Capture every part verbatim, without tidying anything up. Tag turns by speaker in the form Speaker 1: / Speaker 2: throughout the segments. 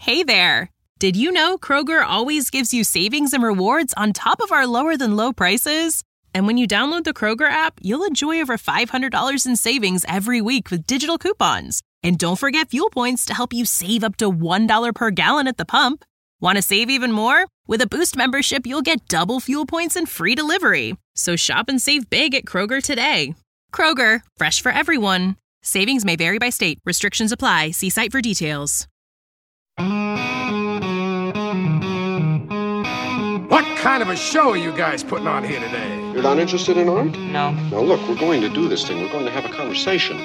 Speaker 1: Hey there! Did you know Kroger always gives you savings and rewards on top of our lower-than-low prices? And when you download the Kroger app, you'll enjoy over five hundred dollars in savings every week with digital coupons. And don't forget fuel points to help you save up to one dollar per gallon at the pump. Want to save even more? With a Boost membership, you'll get double fuel points and free delivery. So shop and save big at Kroger today. Kroger, fresh for everyone. Savings may vary by state. Restrictions apply. See site for details.
Speaker 2: What kind of a show are you guys putting on here today?
Speaker 3: You're not interested in art?
Speaker 4: No.
Speaker 3: Now look, we're going to do this thing. We're going to have a conversation.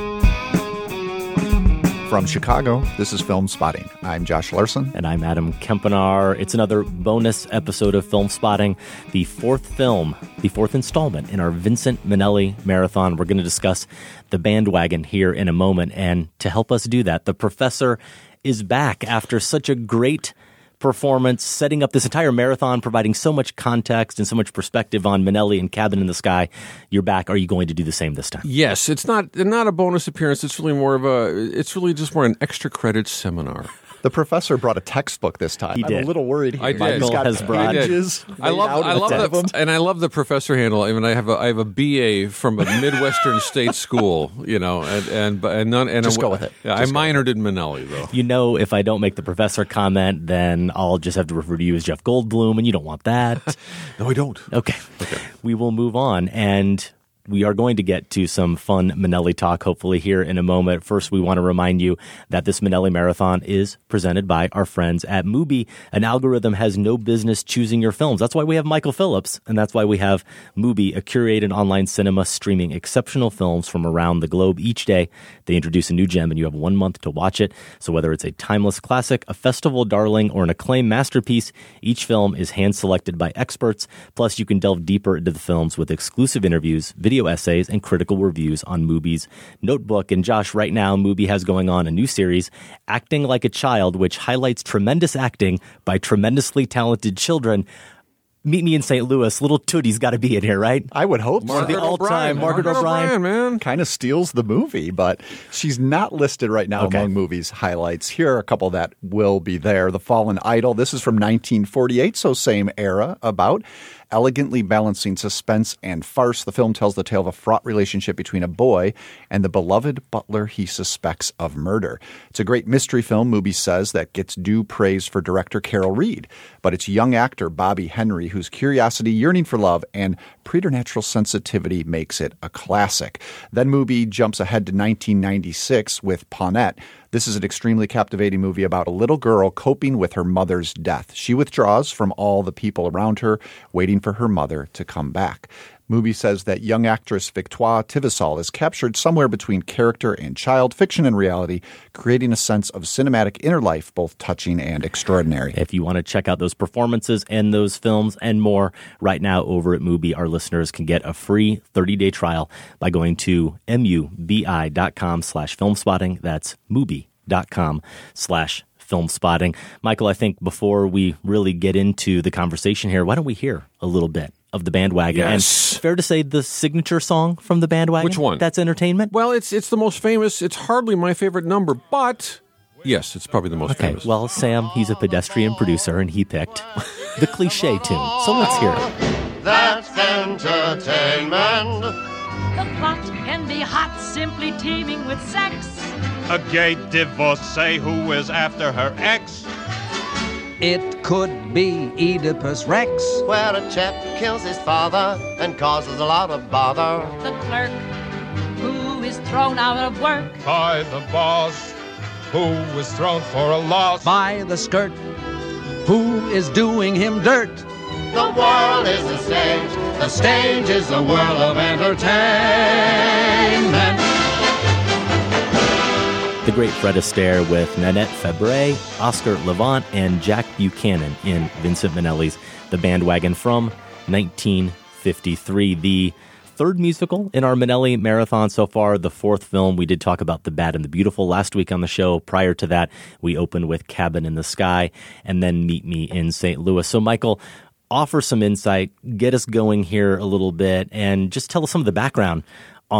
Speaker 5: From Chicago, this is Film Spotting. I'm Josh Larson.
Speaker 6: And I'm Adam Kempenaar. It's another bonus episode of Film Spotting, the fourth film, the fourth installment in our Vincent Minnelli Marathon. We're going to discuss The Bandwagon here in a moment. And to help us do that, the professor is back after such a great performance, setting up this entire marathon, providing so much context and so much perspective on Minnelli and Cabin in the Sky. You're back. Are you going to do the same this time?
Speaker 7: Yes, it's not not a bonus appearance. It's really more of a. It's really just more an extra credit seminar.
Speaker 5: The professor brought a textbook this time.
Speaker 6: He did.
Speaker 5: I'm a little worried here.
Speaker 7: I did.
Speaker 6: Michael
Speaker 5: got
Speaker 6: has brought.
Speaker 5: pages
Speaker 7: I love.
Speaker 5: laid out
Speaker 7: I
Speaker 5: in
Speaker 7: love
Speaker 5: front of
Speaker 7: the,
Speaker 5: him.
Speaker 7: and I love the professor handle. I mean, I have a I have a B A from a Midwestern state school, you know, and and and none. And
Speaker 5: Just
Speaker 7: a,
Speaker 5: go with it.
Speaker 7: Yeah,
Speaker 5: Just
Speaker 7: I
Speaker 5: go
Speaker 7: minored in Minnelli though.
Speaker 6: You know, if I don't make the professor comment, then I'll just have to refer to you as Jeff Goldblum, and you don't want that.
Speaker 7: No, I don't.
Speaker 6: Okay. Okay. We will move on, and we are going to get to some fun Minnelli talk, hopefully, here in a moment. First, we want to remind you that this Minnelli Marathon is presented by our friends at Mubi. An algorithm has no business choosing your films. That's why we have Michael Phillips, and that's why we have Mubi, a curated online cinema streaming exceptional films from around the globe each day. They introduce a new gem, and you have one month to watch it. So whether it's a timeless classic, a festival darling, or an acclaimed masterpiece, each film is hand-selected by experts. Plus, you can delve deeper into the films with exclusive interviews, video essays, and critical reviews on Mubi's Notebook. And Josh, right now, Mubi has going on a new series, Acting Like a Child, which highlights tremendous acting by tremendously talented children. Meet Me in Saint Louis. Little Tootie's got to be in here, right?
Speaker 5: I would hope
Speaker 6: One of the
Speaker 5: so.
Speaker 6: all-time Margaret O'Brien.
Speaker 7: man.
Speaker 5: Kind of steals the movie, but she's not listed right now
Speaker 6: Okay.
Speaker 5: among movies highlights. Here are a couple that will be there. The Fallen Idol. This is from nineteen forty-eight, so same era about. Elegantly balancing suspense and farce, the film tells the tale of a fraught relationship between a boy and the beloved butler he suspects of murder. It's a great mystery film, Mubi says, that gets due praise for director Carol Reed. But it's young actor Bobby Henry, whose curiosity, yearning for love, and preternatural sensitivity makes it a classic. Then Mubi jumps ahead to nineteen ninety-six with Pawnette. This is an extremely captivating movie about a little girl coping with her mother's death. She withdraws from all the people around her, waiting for her mother to come back. Mubi says that young actress Victoire Tivesol is captured somewhere between character and child, fiction and reality, creating a sense of cinematic inner life, both touching and extraordinary.
Speaker 6: If you want to check out those performances and those films and more, right now over at Mubi, our listeners can get a free thirty-day trial by going to mubi.com slash filmspotting. That's mubi.com slash filmspotting. Michael, I think before we really get into the conversation here, why don't we hear a little bit of The Bandwagon?
Speaker 7: Yes.
Speaker 6: And fair to say the signature song from The Bandwagon?
Speaker 7: Which one?
Speaker 6: That's Entertainment?
Speaker 7: Well, it's it's the most famous. It's hardly my favorite number, but yes, it's probably the most
Speaker 6: Okay,
Speaker 7: famous.
Speaker 6: well, Sam, he's a pedestrian producer, and he picked the cliche tune. So let's hear it.
Speaker 8: That's entertainment.
Speaker 9: The plot can be hot, simply teeming with sex.
Speaker 10: A gay divorcee who is after her ex.
Speaker 4: It could be Oedipus Rex.
Speaker 8: Where a chap kills his father and causes a lot of bother.
Speaker 9: The clerk who is thrown out of work.
Speaker 10: By the boss who was thrown for a loss.
Speaker 4: By the skirt who is doing him dirt.
Speaker 8: The world is a stage. The stage is a world of entertainment.
Speaker 6: The Great Fred Astaire with Nanette Fabray, Oscar Levant, and Jack Buchanan in Vincent Minnelli's The Bandwagon from nineteen fifty-three. The third musical in our Minnelli Marathon so far, the fourth film. We did talk about The Bad and the Beautiful last week on the show. Prior to that, we opened with Cabin in the Sky and then Meet Me in Saint Louis. So, Michael, offer some insight, get us going here a little bit, and just tell us some of the background on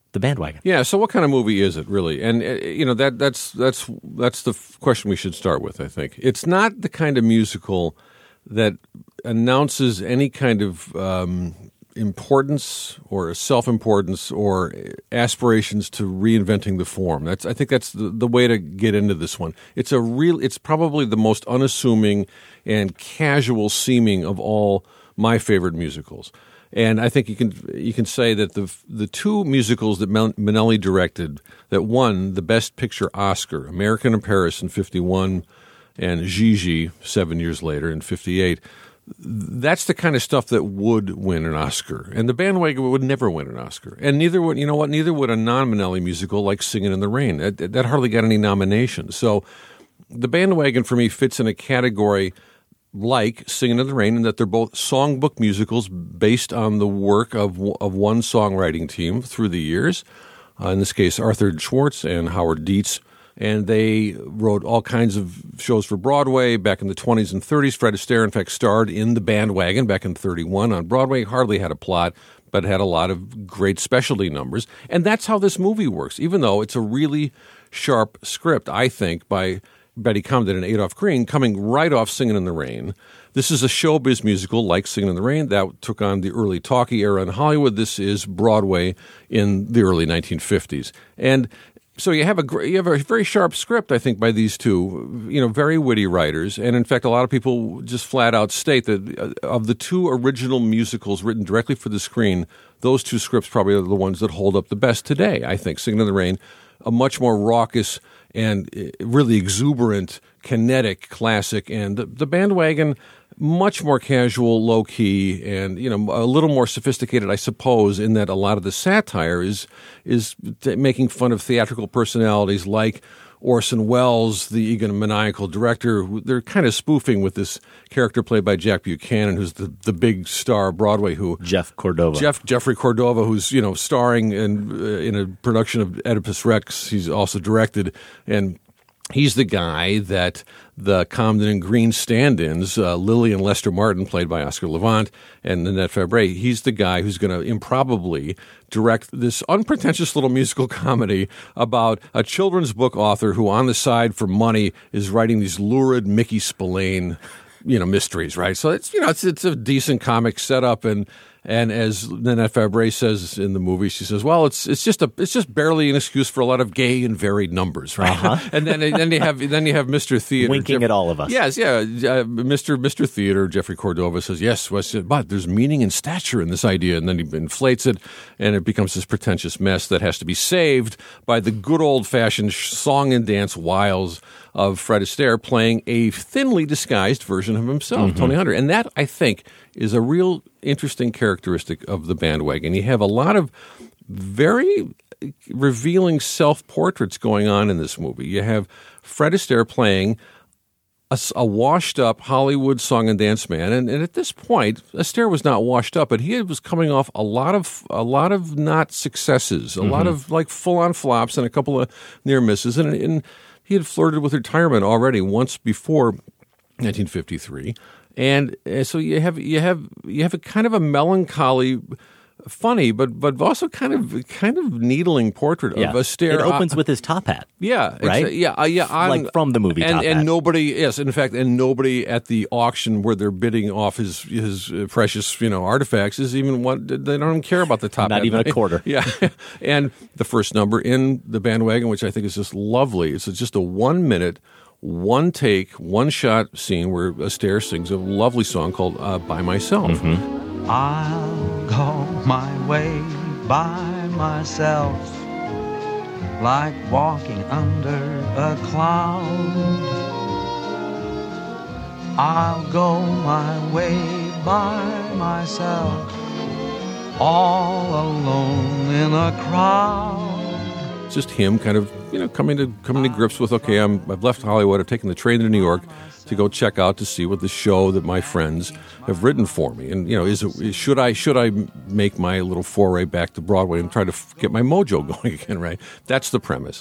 Speaker 6: The Bandwagon.
Speaker 7: Yeah, so what kind of movie is it, really? And, uh, you know, that that's that's that's the f- question we should start with, I think. It's not the kind of musical that announces any kind of um, importance or self-importance or aspirations to reinventing the form. That's I think that's the, the way to get into this one. It's a real. It's probably the most unassuming and casual seeming of all my favorite musicals. And I think you can you can say that the the two musicals that Minnelli directed that won the Best Picture Oscar, American in Paris in fifty-one and Gigi seven years later in fifty-eight, that's the kind of stuff that would win an Oscar. And The Bandwagon would never win an Oscar. And neither would, you know what, neither would a non-Minnelli musical like Singin' in the Rain. That, that hardly got any nominations. So The Bandwagon for me fits in a category like Singin' in the Rain, in that they're both songbook musicals based on the work of of one songwriting team through the years. Uh, in this case, Arthur Schwartz and Howard Dietz. And they wrote all kinds of shows for Broadway back in the twenties and thirties. Fred Astaire, in fact, starred in The Bandwagon back in thirty-one on Broadway. Hardly had a plot, but had a lot of great specialty numbers. And that's how this movie works, even though it's a really sharp script, I think, by Betty Comden and Adolph Green, coming right off Singin' in the Rain. This is a showbiz musical like Singin' in the Rain that took on the early talkie era in Hollywood. This is Broadway in the early nineteen fifties. And so you have a you have a very sharp script, I think, by these two, you know, very witty writers. And in fact, a lot of people just flat out state that of the two original musicals written directly for the screen, those two scripts probably are the ones that hold up the best today, I think. Singin' in the Rain, a much more raucous and really exuberant, kinetic classic, and the, the Bandwagon, much more casual, low-key, and, you know, a little more sophisticated, I suppose, in that a lot of the satire is is t- making fun of theatrical personalities like Orson Welles, the egomaniacal director. Who they're kind of spoofing with this character played by Jack Buchanan, who's the, the big star of Broadway. Who
Speaker 6: Jeff Cordova,
Speaker 7: Jeff Jeffrey Cordova, who's you know starring in uh, in a production of Oedipus Rex. He's also directed, and he's the guy that the Comden and Green stand-ins, uh, Lily and Lester Martin, played by Oscar Levant, and Nanette Fabre, he's the guy who's going to improbably direct this unpretentious little musical comedy about a children's book author who, on the side for money, is writing these lurid Mickey Spillane, you know, mysteries, right? So it's, you know, it's it's a decent comic setup, and And as Nanette Fabre says in the movie, she says, "Well, it's it's just a it's just barely an excuse for a lot of gay and varied numbers, right?" Uh-huh. and then then you have then you have Mister Theater
Speaker 6: winking Jeff- at all of us.
Speaker 7: Yes, yeah, uh, Mister Mister Theater, Jeffrey Cordova says, "Yes, but there's meaning and stature in this idea," and then he inflates it, and it becomes this pretentious mess that has to be saved by the good old fashioned song and dance wiles of Fred Astaire playing a thinly disguised version of himself, mm-hmm. Tony Hunter, and that I think is a real interesting characteristic of The Bandwagon. You have a lot of very revealing self-portraits going on in this movie. You have Fred Astaire playing a, a washed-up Hollywood song and dance man, and, and at this point, Astaire was not washed up, but he was coming off a lot of a lot of not successes, a mm-hmm. lot of like full-on flops and a couple of near misses, and, and he had flirted with retirement already once before nineteen fifty-three. And so you have you have you have a kind of a melancholy, funny, but but also kind of kind of needling portrait
Speaker 6: yeah.
Speaker 7: of Astaire.
Speaker 6: It opens with his top hat.
Speaker 7: Yeah,
Speaker 6: right.
Speaker 7: Exa- yeah, uh, yeah. On,
Speaker 6: like from the movie,
Speaker 7: and,
Speaker 6: Top
Speaker 7: and
Speaker 6: Hat.
Speaker 7: nobody, yes, in fact, and nobody at the auction where they're bidding off his his precious you know artifacts is even what they don't even care about the top.
Speaker 6: Not
Speaker 7: hat.
Speaker 6: even a quarter.
Speaker 7: Yeah, and the first number in The Bandwagon, which I think is just lovely. It's just a one minute. One take, one shot scene where Astaire sings a lovely song called uh, By Myself.
Speaker 11: Mm-hmm. I'll go my way by myself, like walking under a cloud. I'll go my way by myself, all alone in a crowd.
Speaker 7: It's just him kind of you know, coming to coming to grips with, okay, I'm, I've left Hollywood, I've taken the train to New York to go check out to see what the show that my friends have written for me, and you know, is, it, is should I should I make my little foray back to Broadway and try to f- get my mojo going again? Right, that's the premise.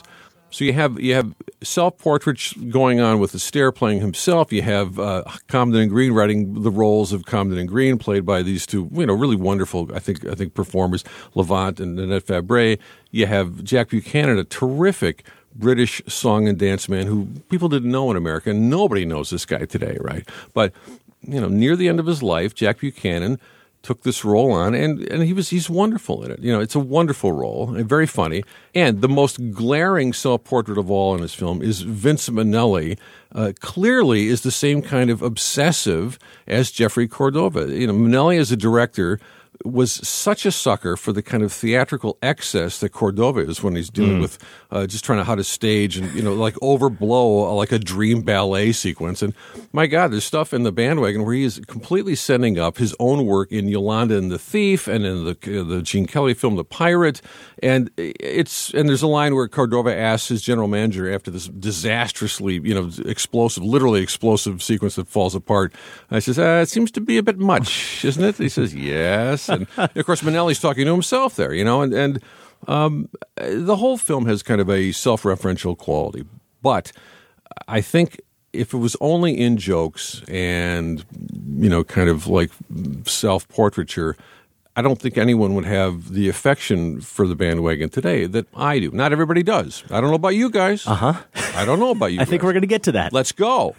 Speaker 7: So you have you have self-portraits going on with Astaire playing himself. You have uh, Comden and Green writing the roles of Comden and Green, played by these two, you know, really wonderful, I think, I think performers, Levant and Nanette Fabray. You have Jack Buchanan, a terrific British song and dance man who people didn't know in America. Nobody knows this guy today, right? But you know, near the end of his life, Jack Buchanan took this role on, and, and he was he's wonderful in it. You know, it's a wonderful role and very funny. And the most glaring self-portrait of all in this film is Vincent Minnelli. Uh, clearly, is the same kind of obsessive as Jeffrey Cordova. You know, Minnelli as a director was such a sucker for the kind of theatrical excess that Cordova is when he's dealing mm. with uh, just trying to how to stage and, you know, like overblow like a dream ballet sequence. And my God, there's stuff in The Bandwagon where he is completely setting up his own work in Yolanda and the Thief and in the uh, the Gene Kelly film The Pirate. And it's and there's a line where Cordova asks his general manager after this disastrously, you know, explosive, literally explosive sequence that falls apart. I says, uh, it seems to be a bit much, isn't it? He says, yes. And of course, Minnelli's talking to himself there, you know, and, and um, the whole film has kind of a self-referential quality. But I think if it was only in jokes and, you know, kind of like self-portraiture, I don't think anyone would have the affection for The Bandwagon today that I do. Not everybody does. I don't know about you guys.
Speaker 6: Uh-huh.
Speaker 7: I don't know about you
Speaker 6: I
Speaker 7: guys.
Speaker 6: think we're going to get to that.
Speaker 7: Let's go.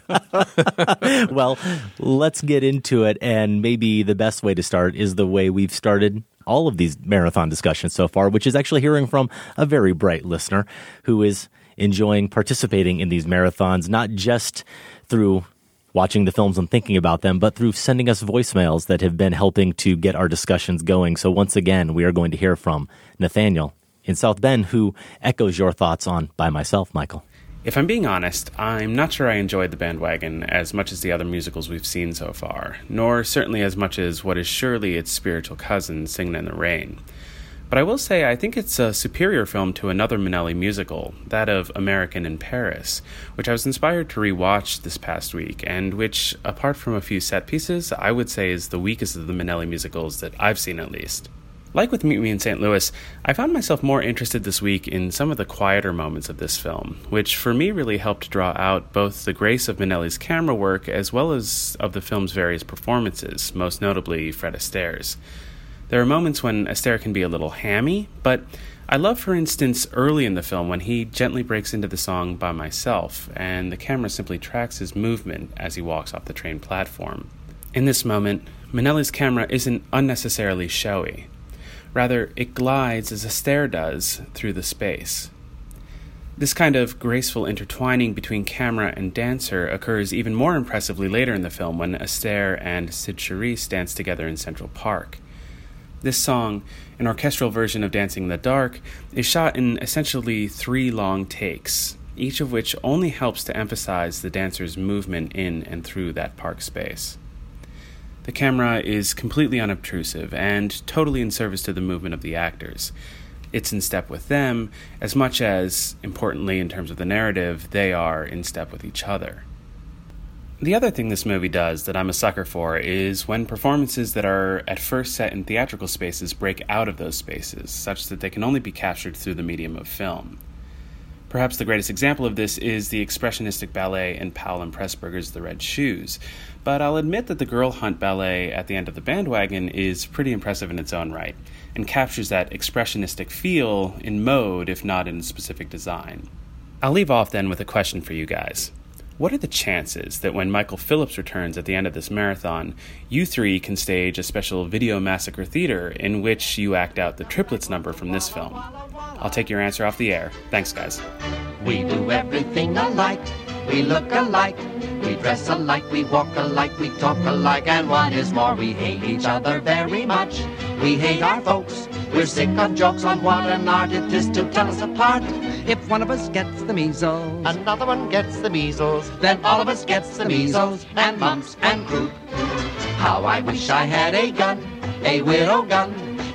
Speaker 6: Well, let's get into it, and maybe the best way to start is the way we've started all of these marathon discussions so far, which is actually hearing from a very bright listener who is enjoying participating in these marathons, not just through watching the films and thinking about them, but through sending us voicemails that have been helping to get our discussions going. So once again, we are going to hear from Nathaniel in South Bend, who echoes your thoughts on By Myself, Michael.
Speaker 12: If I'm being honest, I'm not sure I enjoyed The Bandwagon as much as the other musicals we've seen so far, nor certainly as much as what is surely its spiritual cousin, Singin' in the Rain. But I will say I think it's a superior film to another Minnelli musical, that of American in Paris, which I was inspired to rewatch this past week, and which, apart from a few set pieces, I would say is the weakest of the Minnelli musicals that I've seen at least. Like with Meet Me in Saint Louis, I found myself more interested this week in some of the quieter moments of this film, which for me really helped draw out both the grace of Minnelli's camera work as well as of the film's various performances, most notably Fred Astaire's. There are moments when Astaire can be a little hammy, but I love, for instance, early in the film when he gently breaks into the song By Myself, and the camera simply tracks his movement as he walks off the train platform. In this moment, Minnelli's camera isn't unnecessarily showy. Rather, it glides as Astaire does through the space. This kind of graceful intertwining between camera and dancer occurs even more impressively later in the film when Astaire and Cyd Charisse dance together in Central Park. This song, an orchestral version of Dancing in the Dark, is shot in essentially three long takes, each of which only helps to emphasize the dancer's movement in and through that park space. The camera is completely unobtrusive and totally in service to the movement of the actors. It's in step with them as much as, importantly in terms of the narrative, they are in step with each other. The other thing this movie does that I'm a sucker for is when performances that are at first set in theatrical spaces break out of those spaces, such that they can only be captured through the medium of film. Perhaps the greatest example of this is the expressionistic ballet in Powell and Pressburger's The Red Shoes, but I'll admit that the Girl Hunt ballet at the end of The Bandwagon is pretty impressive in its own right, and captures that expressionistic feel in mode, if not in specific design. I'll leave off then with a question for you guys. What are the chances that when Michael Phillips returns at the end of this marathon, you three can stage a special Video Massacre Theater in which you act out the triplets number from this film? I'll take your answer off the air. Thanks, guys.
Speaker 8: We do everything alike, we look alike, we dress alike, we walk alike, we talk alike, and what is more, we hate each other very much. We hate our folks, we're sick of jokes on what an art it is to tell us apart.
Speaker 13: If one of us gets the measles,
Speaker 8: another one gets the measles,
Speaker 13: then all of us gets the measles,
Speaker 8: and mumps and croup. How I wish I had a gun, a widow gun,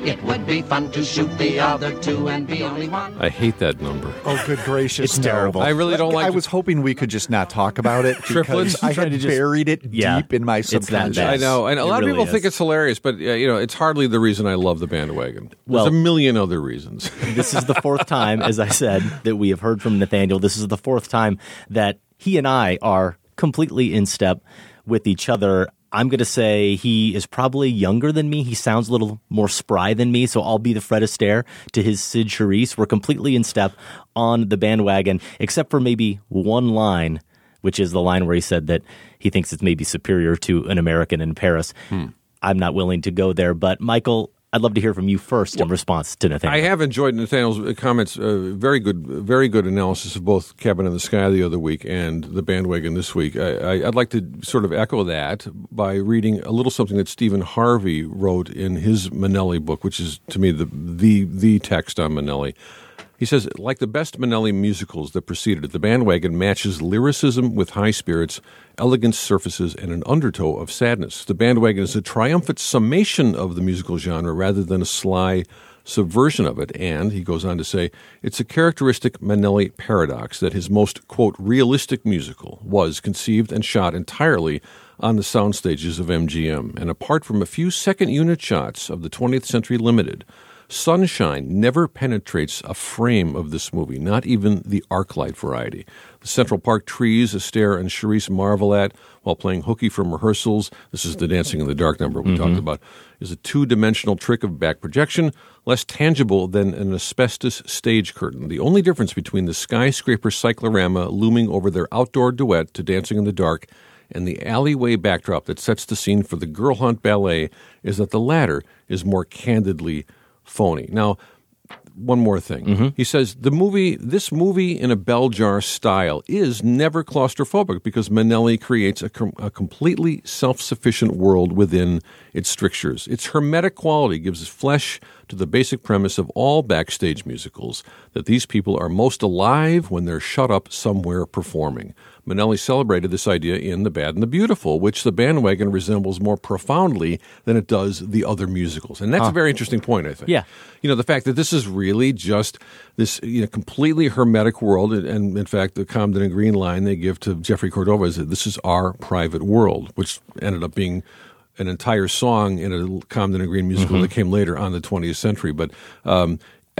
Speaker 8: It would be fun to shoot the other two and be only one.
Speaker 7: I hate that number.
Speaker 5: Oh, good gracious.
Speaker 6: It's
Speaker 5: no.
Speaker 6: terrible.
Speaker 7: I really don't like
Speaker 5: I
Speaker 7: to-
Speaker 5: was hoping we could just not talk about it
Speaker 7: Triplets?
Speaker 5: because I had
Speaker 6: just-
Speaker 5: buried it
Speaker 6: Yeah,
Speaker 5: deep in my
Speaker 6: it's that
Speaker 5: subconscious.
Speaker 6: bad.
Speaker 7: I know, and a
Speaker 6: It
Speaker 7: lot
Speaker 6: really
Speaker 7: of people
Speaker 6: is.
Speaker 7: think it's hilarious, but uh, you know, it's hardly the reason I love the bandwagon. There's
Speaker 6: Well-
Speaker 7: a million other reasons.
Speaker 6: This is the fourth time, as I said, that we have heard from Nathaniel. This is the fourth time that he and I are completely in step with each other. I'm going to say he is probably younger than me. He sounds a little more spry than me, so I'll be the Fred Astaire to his Sid Charisse. We're completely in step on the bandwagon, except for maybe one line, which is the line where he said that he thinks it's maybe superior to An American in Paris. Hmm. I'm not willing to go there, but Michael, I'd love to hear from you first in response to Nathaniel.
Speaker 7: I have enjoyed Nathaniel's comments. Uh, very good, very good analysis of both Cabin in the Sky the other week and the bandwagon this week. I, I, I'd like to sort of echo that by reading a little something that Stephen Harvey wrote in his Minnelli book, which is to me the the the text on Minnelli. He says, like the best Minnelli musicals that preceded it, the bandwagon matches lyricism with high spirits, elegant surfaces, and an undertow of sadness. The bandwagon is a triumphant summation of the musical genre rather than a sly subversion of it. And, he goes on to say, it's a characteristic Minnelli paradox that his most, quote, realistic musical was conceived and shot entirely on the sound stages of M G M. And apart from a few second unit shots of the twentieth Century Limited, sunshine never penetrates a frame of this movie, not even the arc-light variety. The Central Park trees Astaire and Charisse marvel at while playing hooky from rehearsals, this is the Dancing in the Dark number we mm-hmm. talked about, is a two-dimensional trick of back projection, less tangible than an asbestos stage curtain. The only difference between the skyscraper cyclorama looming over their outdoor duet to Dancing in the Dark and the alleyway backdrop that sets the scene for the Girl Hunt Ballet is that the latter is more candidly phony. Now, one more thing. Mm-hmm. He says the movie, this movie in a bell jar style is never claustrophobic because Minnelli creates a, com- a completely self-sufficient world within its strictures. Its hermetic quality gives flesh to the basic premise of all backstage musicals, that these people are most alive when they're shut up somewhere performing. Minnelli celebrated this idea in The Bad and the Beautiful, which the bandwagon resembles more profoundly than it does the other musicals. And that's huh. a very interesting point, I think.
Speaker 6: Yeah.
Speaker 7: You know, the fact that this is really just this you know, completely hermetic world, and, and in fact, the Comden and Green line they give to Jeffrey Cordova is that this is our private world, which ended up being an entire song in a Comden and Green musical mm-hmm. that came later on the twentieth century. But um,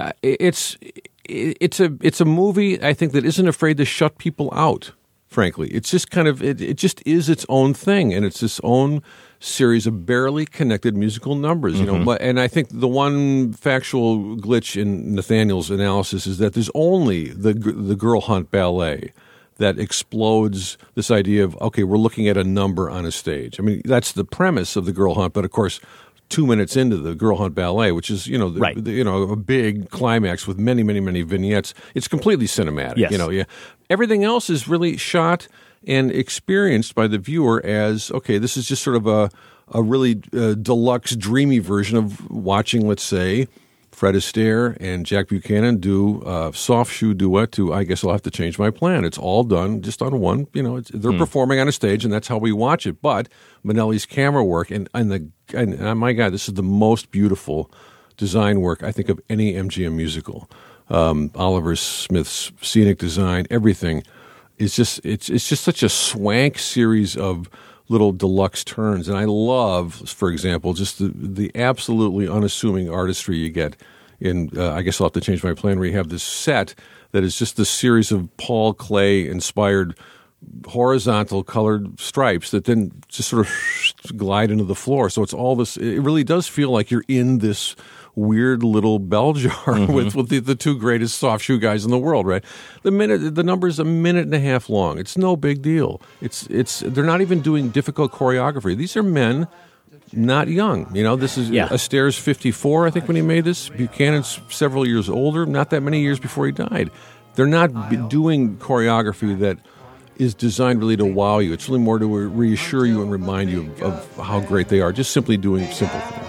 Speaker 7: it's it's a it's a movie, I think, that isn't afraid to shut people out. Frankly, it's just kind of it, it just is its own thing, and it's its own series of barely connected musical numbers. You mm-hmm. know, and I think the one factual glitch in Nathaniel's analysis is that there's only the the Girl Hunt Ballet that explodes this idea of, okay, we're looking at a number on a stage. I mean, that's the premise of the Girl Hunt, but of course, two minutes into the Girl Hunt Ballet, which is, you know, the,
Speaker 6: right.
Speaker 7: the, you know, a big climax with many, many, many vignettes, it's completely cinematic.
Speaker 6: Yes.
Speaker 7: You know, yeah. Everything else is really shot and experienced by the viewer as, okay, this is just sort of a, a really uh, deluxe, dreamy version of watching, let's say, Fred Astaire and Jack Buchanan do a soft shoe duet to I Guess I'll Have to Change My Plan. It's all done just on one, you know, it's, they're hmm. performing on a stage, and that's how we watch it. But Minnelli's camera work, and, and the and, and my God, this is the most beautiful design work, I think, of any M G M musical. Um, Oliver Smith's scenic design, everything is just, it's it's just such a swank series of little deluxe turns. And I love, for example, just the, the absolutely unassuming artistry you get in, uh, I Guess I'll Have to Change My Plan, where you have this set that is just this series of Paul Klee-inspired horizontal colored stripes that then just sort of glide into the floor. So it's all this, it really does feel like you're in this weird little bell jar mm-hmm. with, with the, the two greatest soft shoe guys in the world, right? The minute the number's a minute and a half long. It's no big deal. It's it's they're not even doing difficult choreography. These are men not young. You know, this is yeah. Astaire's fifty-four, I think, when he made this. Buchanan's several years older, not that many years before he died. They're not b- doing choreography that is designed really to wow you. It's really more to reassure you and remind you of, of how great they are, just simply doing simple things.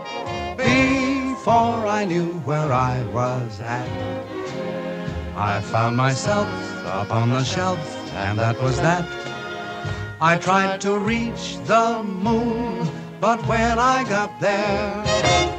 Speaker 11: Before I knew where I was at, I found myself up on the shelf, and that was that. I tried to reach the moon, but when I got there,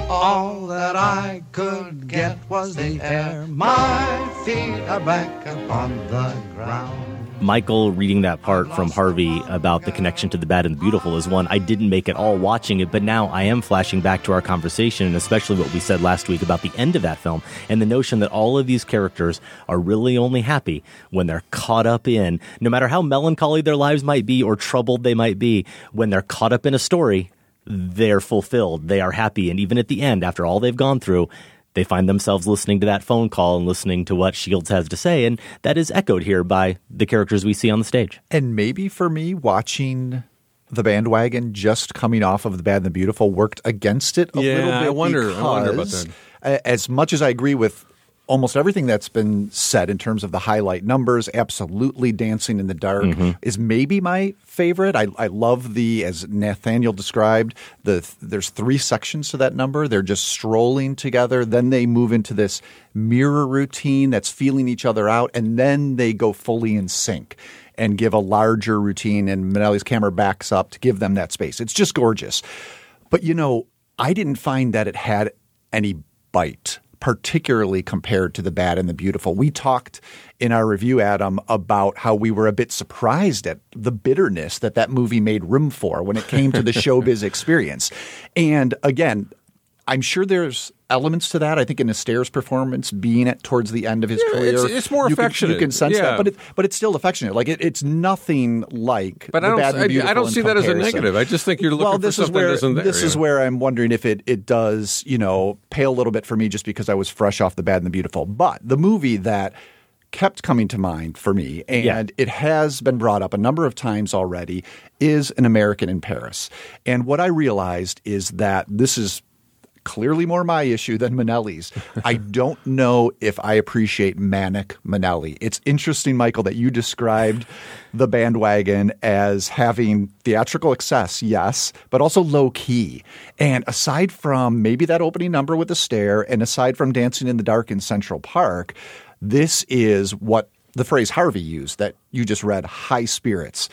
Speaker 11: All that I could get was the air. My feet are back upon the ground.
Speaker 6: Michael reading that part from Harvey about the connection to the bad and the beautiful is one I didn't make at all watching it, but now I am flashing back to our conversation, and especially what we said last week about the end of that film and the notion that all of these characters are really only happy when they're caught up in, no matter how melancholy their lives might be or troubled they might be, when they're caught up in a story, they're fulfilled, they are happy, and even at the end, after all they've gone through, they find themselves listening to that phone call and listening to what Shields has to say, and that is echoed here by the characters we see on the stage.
Speaker 5: And maybe for me, watching The Bandwagon just coming off of The Bad and the Beautiful worked against it a
Speaker 7: yeah,
Speaker 5: little bit.
Speaker 7: I wonder,
Speaker 5: because,
Speaker 7: I wonder about that.
Speaker 5: As much as I agree with almost everything that's been said in terms of the highlight numbers, absolutely Dancing in the Dark mm-hmm. is maybe my favorite. I, I love the, as Nathaniel described, the there's three sections to that number. They're just strolling together. Then they move into this mirror routine that's feeling each other out. And then they go fully in sync and give a larger routine. And Minnelli's camera backs up to give them that space. It's just gorgeous. But, you know, I didn't find that it had any bite, particularly compared to The Bad and the Beautiful. We talked in our review, Adam, about how we were a bit surprised at the bitterness that that movie made room for when it came to the showbiz experience. And again, I'm sure there's elements to that. I think in Astaire's performance, being at towards the end of his
Speaker 7: yeah,
Speaker 5: career,
Speaker 7: it's, it's more
Speaker 5: you
Speaker 7: affectionate.
Speaker 5: Can, you can sense
Speaker 7: yeah.
Speaker 5: that, but it, but it's still affectionate. Like it, it's nothing like.
Speaker 7: But
Speaker 5: the
Speaker 7: I don't,
Speaker 5: Bad and the Beautiful
Speaker 7: I, I don't see that as a negative. I just think you're looking
Speaker 5: well,
Speaker 7: for
Speaker 5: this
Speaker 7: something
Speaker 5: is where,
Speaker 7: that isn't there.
Speaker 5: This
Speaker 7: yeah.
Speaker 5: is where I'm wondering if it it does, you know, pale a little bit for me, just because I was fresh off The Bad and the Beautiful. But the movie that kept coming to mind for me, and yeah. it has been brought up a number of times already, is An American in Paris. And what I realized is that this is clearly more my issue than Minnelli's. I don't know if I appreciate manic Minnelli. It's interesting, Michael, that you described The Bandwagon as having theatrical excess, yes, but also low key. And aside from maybe that opening number with Astaire, and aside from Dancing in the Dark in Central Park, this is what the phrase Harvey used that you just read, high spirits.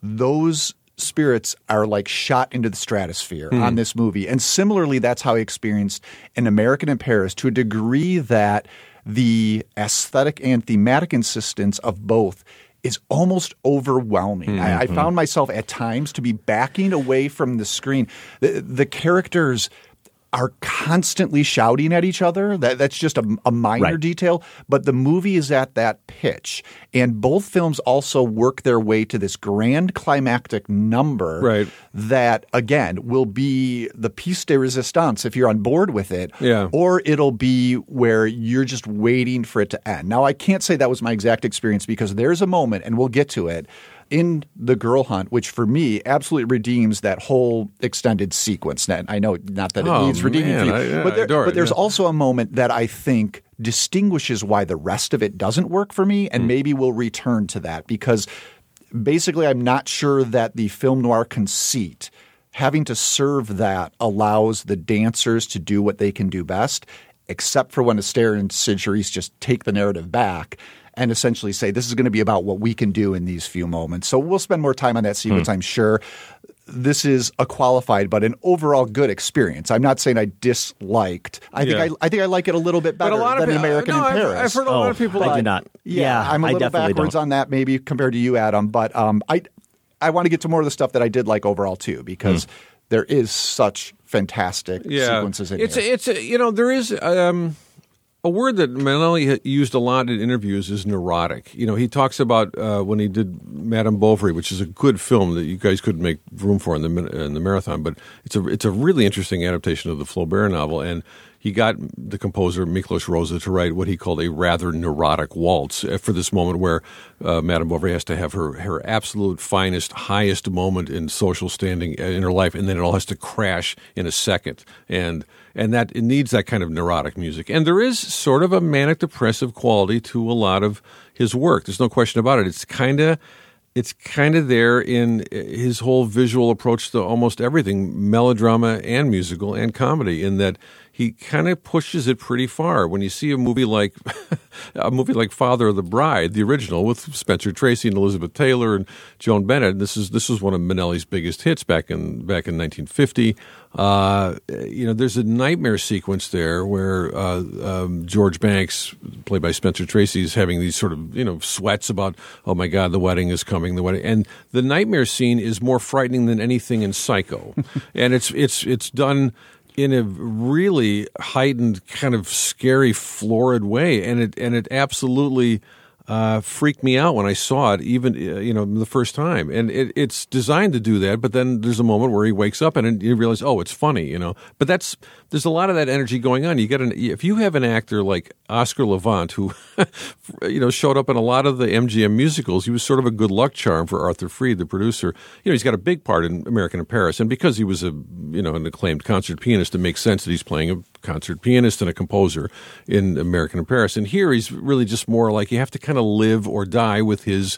Speaker 5: Those spirits are like shot into the stratosphere mm. on this movie. And similarly, that's how I experienced An American in Paris, to a degree that the aesthetic and thematic insistence of both is almost overwhelming. Mm-hmm. I, I found myself at times to be backing away from the screen. The, the characters are constantly shouting at each other. That, that's just a, a minor right. detail, but the movie is at that pitch. And both films also work their way to this grand climactic number
Speaker 7: right.
Speaker 5: that, again, will be the piece de resistance if you're on board with it,
Speaker 7: yeah.
Speaker 5: or it'll be where you're just waiting for it to end. Now, I can't say that was my exact experience, because there's a moment, and we'll get to it, in The Girl Hunt, which for me absolutely redeems that whole extended sequence. Now, I know not that it
Speaker 7: oh,
Speaker 5: needs redeeming,
Speaker 7: man,
Speaker 5: for you,
Speaker 7: I, yeah,
Speaker 5: but, there,
Speaker 7: but
Speaker 5: it, there's
Speaker 7: yeah.
Speaker 5: also a moment that I think distinguishes why the rest of it doesn't work for me, and mm. maybe we'll return to that, because basically I'm not sure that the film noir conceit, having to serve that, allows the dancers to do what they can do best, except for when Astaire and Sid Charisse just take the narrative back and essentially say, this is going to be about what we can do in these few moments. So we'll spend more time on that sequence, hmm. I'm sure. This is a qualified but an overall good experience. I'm not saying I disliked. I
Speaker 7: yeah.
Speaker 5: think I, I think I like it a little bit better
Speaker 7: but a lot
Speaker 5: than
Speaker 7: of people,
Speaker 5: American
Speaker 7: no,
Speaker 5: in Paris.
Speaker 7: I've, I've heard a
Speaker 6: oh,
Speaker 7: lot of people.
Speaker 6: I
Speaker 7: like,
Speaker 6: do not.
Speaker 5: Yeah,
Speaker 6: yeah
Speaker 5: I'm a
Speaker 6: I
Speaker 5: little backwards
Speaker 6: don't.
Speaker 5: on that maybe compared to you, Adam. But um, I I want to get to more of the stuff that I did like overall too, because hmm. there is such fantastic
Speaker 7: yeah.
Speaker 5: sequences in
Speaker 7: it's
Speaker 5: here.
Speaker 7: A, it's a, you know there is. Um, A word that Minnelli used a lot in interviews is neurotic. You know, he talks about uh, when he did Madame Bovary, which is a good film that you guys couldn't make room for in the in the marathon, but it's a it's a really interesting adaptation of the Flaubert novel, and he got the composer Miklos Rozsa to write what he called a rather neurotic waltz for this moment where uh, Madame Bovary has to have her, her absolute finest, highest moment in social standing in her life, and then it all has to crash in a second. And and that it needs that kind of neurotic music. And there is sort of a manic depressive quality to a lot of his work. There's no question about it. It's kind of It's kind of there in his whole visual approach to almost everything, melodrama and musical and comedy, in that he kind of pushes it pretty far. When you see a movie like a movie like Father of the Bride, the original with Spencer Tracy and Elizabeth Taylor and Joan Bennett, this is this was one of Minnelli's biggest hits back in back in nineteen fifty. Uh, you know, there's a nightmare sequence there where uh, um, George Banks, played by Spencer Tracy, is having these sort of, you know, sweats about, oh my God, the wedding is coming, the wedding. And the nightmare scene is more frightening than anything in Psycho. And it's it's it's done in a really heightened, kind of scary, florid way. And it and it absolutely Uh, freaked me out when I saw it, even uh, you know the first time. And it, it's designed to do that, but then there's a moment where he wakes up and you realize, oh, it's funny, you know. But that's there's a lot of that energy going on. You get an if you have an actor like Oscar Levant, who you know showed up in a lot of the M G M musicals. He was sort of a good luck charm for Arthur Freed, the producer. You know, he's got a big part in American in Paris, and because he was a you know an acclaimed concert pianist, it makes sense that he's playing a concert pianist and a composer in American in Paris. And here he's really just more like you have to kind of live or die with his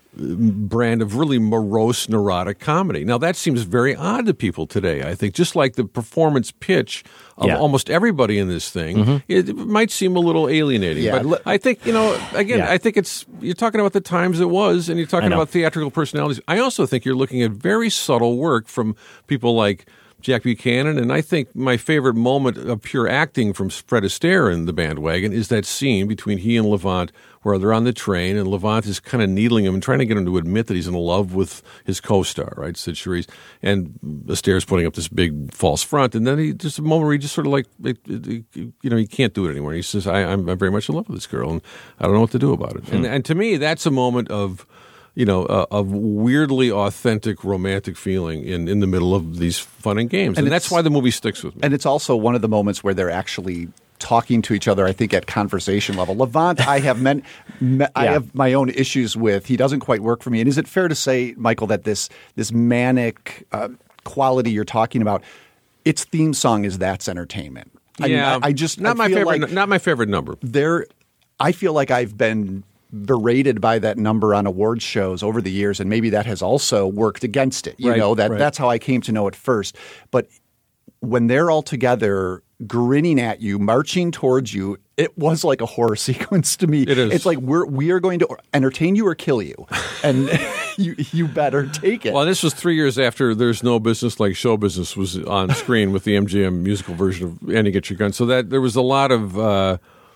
Speaker 7: brand of really morose, neurotic comedy. Now, that seems very odd to people today, I think. Just like the performance pitch of
Speaker 6: yeah.
Speaker 7: almost everybody in this thing, mm-hmm. it, it might seem a little alienating.
Speaker 5: Yeah.
Speaker 7: But I think, you know, again, yeah. I think it's, you're talking about the times it was, and you're talking about theatrical personalities. I also think you're looking at very subtle work from people like Jack Buchanan, and I think my favorite moment of pure acting from Fred Astaire in The Bandwagon is that scene between he and Levant where they're on the train, and Levant is kind of needling him and trying to get him to admit that he's in love with his co-star, right, Sid Charisse, and Astaire's putting up this big false front, and then he just a moment where he just sort of like, you know, he can't do it anymore. He says, I, I'm, I'm very much in love with this girl, and I don't know what to do about it. Hmm. And, and to me, that's a moment of you know, uh, of weirdly authentic romantic feeling in, in the middle of these fun and games. And, and that's why the movie sticks with me.
Speaker 5: And it's also one of the moments where they're actually talking to each other, I think, at conversation level. Levant, I have men, me, yeah. I have my own issues with. He doesn't quite work for me. And is it fair to say, Michael, that this this manic uh, quality you're talking about, its theme song is That's Entertainment? I
Speaker 7: yeah,
Speaker 5: mean, I, I just
Speaker 7: not
Speaker 5: I
Speaker 7: my favorite.
Speaker 5: Like
Speaker 7: not my favorite number.
Speaker 5: There, I feel like I've been berated by that number on awards shows over the years, and maybe that has also worked against it. You
Speaker 7: right,
Speaker 5: know, that
Speaker 7: right.
Speaker 5: that's how I came to know it first. But when they're all together grinning at you, marching towards you, it was like a horror sequence to me.
Speaker 7: It is.
Speaker 5: It's like we're we are going to entertain you or kill you, and you you better take it.
Speaker 7: Well, this was three years after There's No Business Like Show Business was on screen with the M G M musical version of Annie Get Your Gun. So that there was a lot of uh,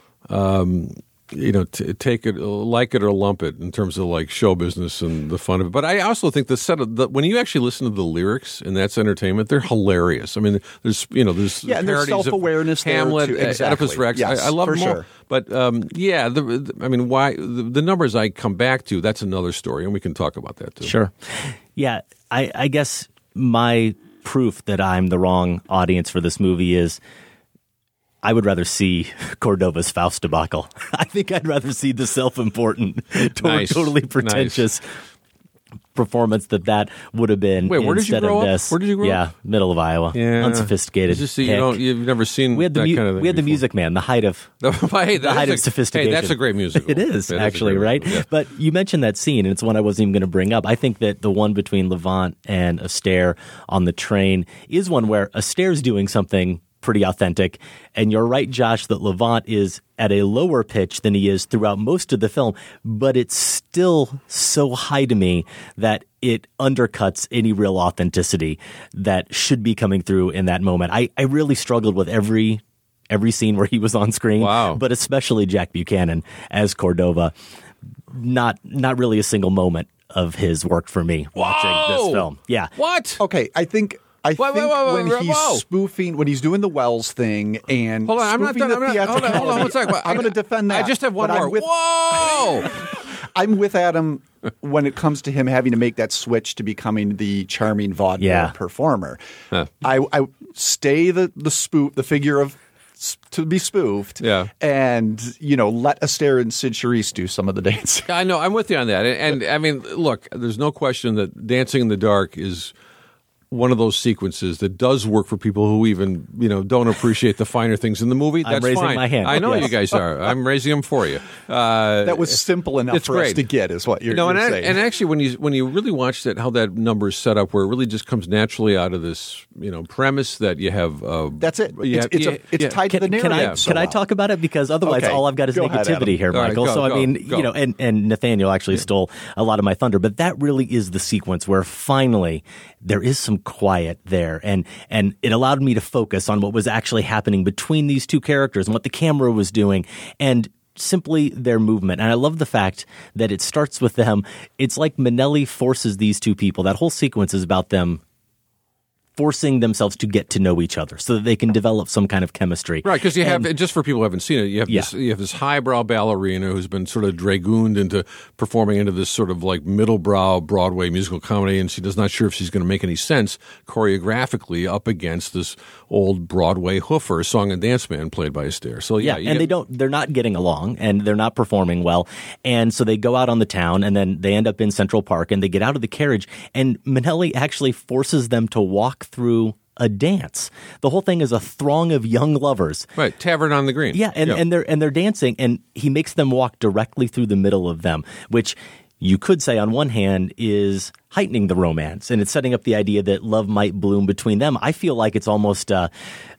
Speaker 7: um, you know, t- take it, like it or lump it in terms of like show business and the fun of it. But I also think the set of the, when you actually listen to the lyrics and That's Entertainment, they're hilarious. I mean, there's, you know, there's
Speaker 5: yeah, and there's self-awareness there
Speaker 7: Hamlet,
Speaker 5: too. Exactly.
Speaker 7: Oedipus Rex.
Speaker 5: Yes,
Speaker 7: I, I love
Speaker 5: for
Speaker 7: them all.
Speaker 5: Sure.
Speaker 7: But um, yeah, the, the, I mean, why the, the numbers I come back to, that's another story, and we can talk about that too.
Speaker 6: Sure. Yeah, I, I guess my proof that I'm the wrong audience for this movie is I would rather see Cordova's Faust debacle. I think I'd rather see the self-important, to-
Speaker 7: nice.
Speaker 6: totally pretentious
Speaker 7: nice.
Speaker 6: performance that that would have been.
Speaker 7: Wait, where did you
Speaker 6: instead
Speaker 7: grow
Speaker 6: of
Speaker 7: up?
Speaker 6: this.
Speaker 7: Where did you grow
Speaker 6: yeah,
Speaker 7: up?
Speaker 6: Yeah, middle of Iowa.
Speaker 7: Yeah.
Speaker 6: Unsophisticated.
Speaker 7: Just you don't, you've never seen
Speaker 6: we had the
Speaker 7: that
Speaker 6: mu-
Speaker 7: kind of thing
Speaker 6: We had the
Speaker 7: before.
Speaker 6: Music Man, the height of
Speaker 7: hey,
Speaker 6: the height
Speaker 7: a,
Speaker 6: of sophistication.
Speaker 7: Hey, that's a great musical.
Speaker 6: It is,
Speaker 7: that
Speaker 6: actually,
Speaker 7: is
Speaker 6: right?
Speaker 7: Yeah.
Speaker 6: But you mentioned that scene, and it's one I wasn't even going to bring up. I think that the one between Levant and Astaire on the train is one where Astaire's doing something pretty authentic. And you're right, Josh, that Levant is at a lower pitch than he is throughout most of the film, but it's still so high to me that it undercuts any real authenticity that should be coming through in that moment. I, I really struggled with every every scene where he was on screen,
Speaker 7: wow.
Speaker 6: but especially Jack Buchanan as Cordova. Not not really a single moment of his worked for me watching
Speaker 7: Whoa!
Speaker 6: this film. Yeah.
Speaker 7: What?
Speaker 5: Okay, I think I
Speaker 7: whoa,
Speaker 5: think
Speaker 7: whoa, whoa,
Speaker 5: when
Speaker 7: whoa,
Speaker 5: he's
Speaker 7: whoa.
Speaker 5: spoofing, when he's doing the Wells thing and
Speaker 7: Hold on, I'm not
Speaker 5: spoofing
Speaker 7: done.
Speaker 5: the
Speaker 7: I'm not, hold on, hold on one second.
Speaker 5: I'm going to defend that.
Speaker 7: I just have one
Speaker 5: but
Speaker 7: more.
Speaker 5: I'm with,
Speaker 7: Whoa!
Speaker 5: I'm with Adam when it comes to him having to make that switch to becoming the charming vaudeville
Speaker 6: Yeah.
Speaker 5: performer.
Speaker 7: Huh.
Speaker 5: I, I stay the the spoof, the figure of to be spoofed,
Speaker 7: yeah.
Speaker 5: and you know let Astaire and Sid Charisse do some of the dancing.
Speaker 7: I know, I'm with you on that. And, and I mean, look, there's no question that Dancing in the Dark is one of those sequences that does work for people who even, you know, don't appreciate the finer things in the movie. That's
Speaker 6: I'm raising
Speaker 7: fine.
Speaker 6: my hand.
Speaker 7: I know
Speaker 6: Yes.
Speaker 7: you guys are. I'm raising them for you. Uh,
Speaker 5: that was simple enough
Speaker 7: it's
Speaker 5: for
Speaker 7: great.
Speaker 5: us to get, is what you're,
Speaker 7: no,
Speaker 5: you're
Speaker 7: and,
Speaker 5: saying.
Speaker 7: I, and actually, when you when you really watch that, how that number is set up, where it really just comes naturally out of this, you know, premise that you have. Uh,
Speaker 5: That's it.
Speaker 7: You
Speaker 5: It's,
Speaker 7: have,
Speaker 5: it's,
Speaker 7: yeah,
Speaker 5: a, it's
Speaker 7: yeah.
Speaker 5: tied
Speaker 6: Can,
Speaker 5: to the narrative.
Speaker 6: can I
Speaker 5: so
Speaker 6: can I
Speaker 5: well.
Speaker 6: talk about it? Because otherwise,
Speaker 5: Okay.
Speaker 6: all I've got is
Speaker 5: Go ahead,
Speaker 6: negativity
Speaker 5: Adam.
Speaker 6: here,
Speaker 7: All right,
Speaker 6: Michael.
Speaker 7: go,
Speaker 6: so I
Speaker 7: go,
Speaker 6: mean,
Speaker 7: go.
Speaker 6: you know, and, and Nathaniel actually stole a lot of my thunder, but that really is the sequence where finally there is some quiet there, and and it allowed me to focus on what was actually happening between these two characters and what the camera was doing, and simply their movement. And I love the fact that it starts with them. It's like Minnelli forces these two people. That whole sequence is about them forcing themselves to get to know each other so that they can develop some kind of chemistry.
Speaker 7: Right, because you
Speaker 6: And-
Speaker 7: have, just for people who haven't seen it, you have
Speaker 6: Yeah.
Speaker 7: this you have this highbrow ballerina who's been sort of dragooned into performing into this sort of like middlebrow Broadway musical comedy, and she's not sure if she's going to make any sense choreographically up against this old Broadway hoofer, song and dance man played by Astaire. So yeah,
Speaker 6: Yeah,
Speaker 7: you
Speaker 6: and
Speaker 7: get-
Speaker 6: they don't they're not getting along and they're not performing well. And so they go out on the town and then they end up in Central Park and they get out of the carriage and Minnelli actually forces them to walk through a dance. The whole thing is a throng of young lovers.
Speaker 7: Right, Tavern on the Green.
Speaker 6: Yeah, and,
Speaker 7: Yeah.
Speaker 6: and they're and they're dancing and he makes them walk directly through the middle of them, which you could say on one hand is heightening the romance and it's setting up the idea that love might bloom between them. I feel like it's almost uh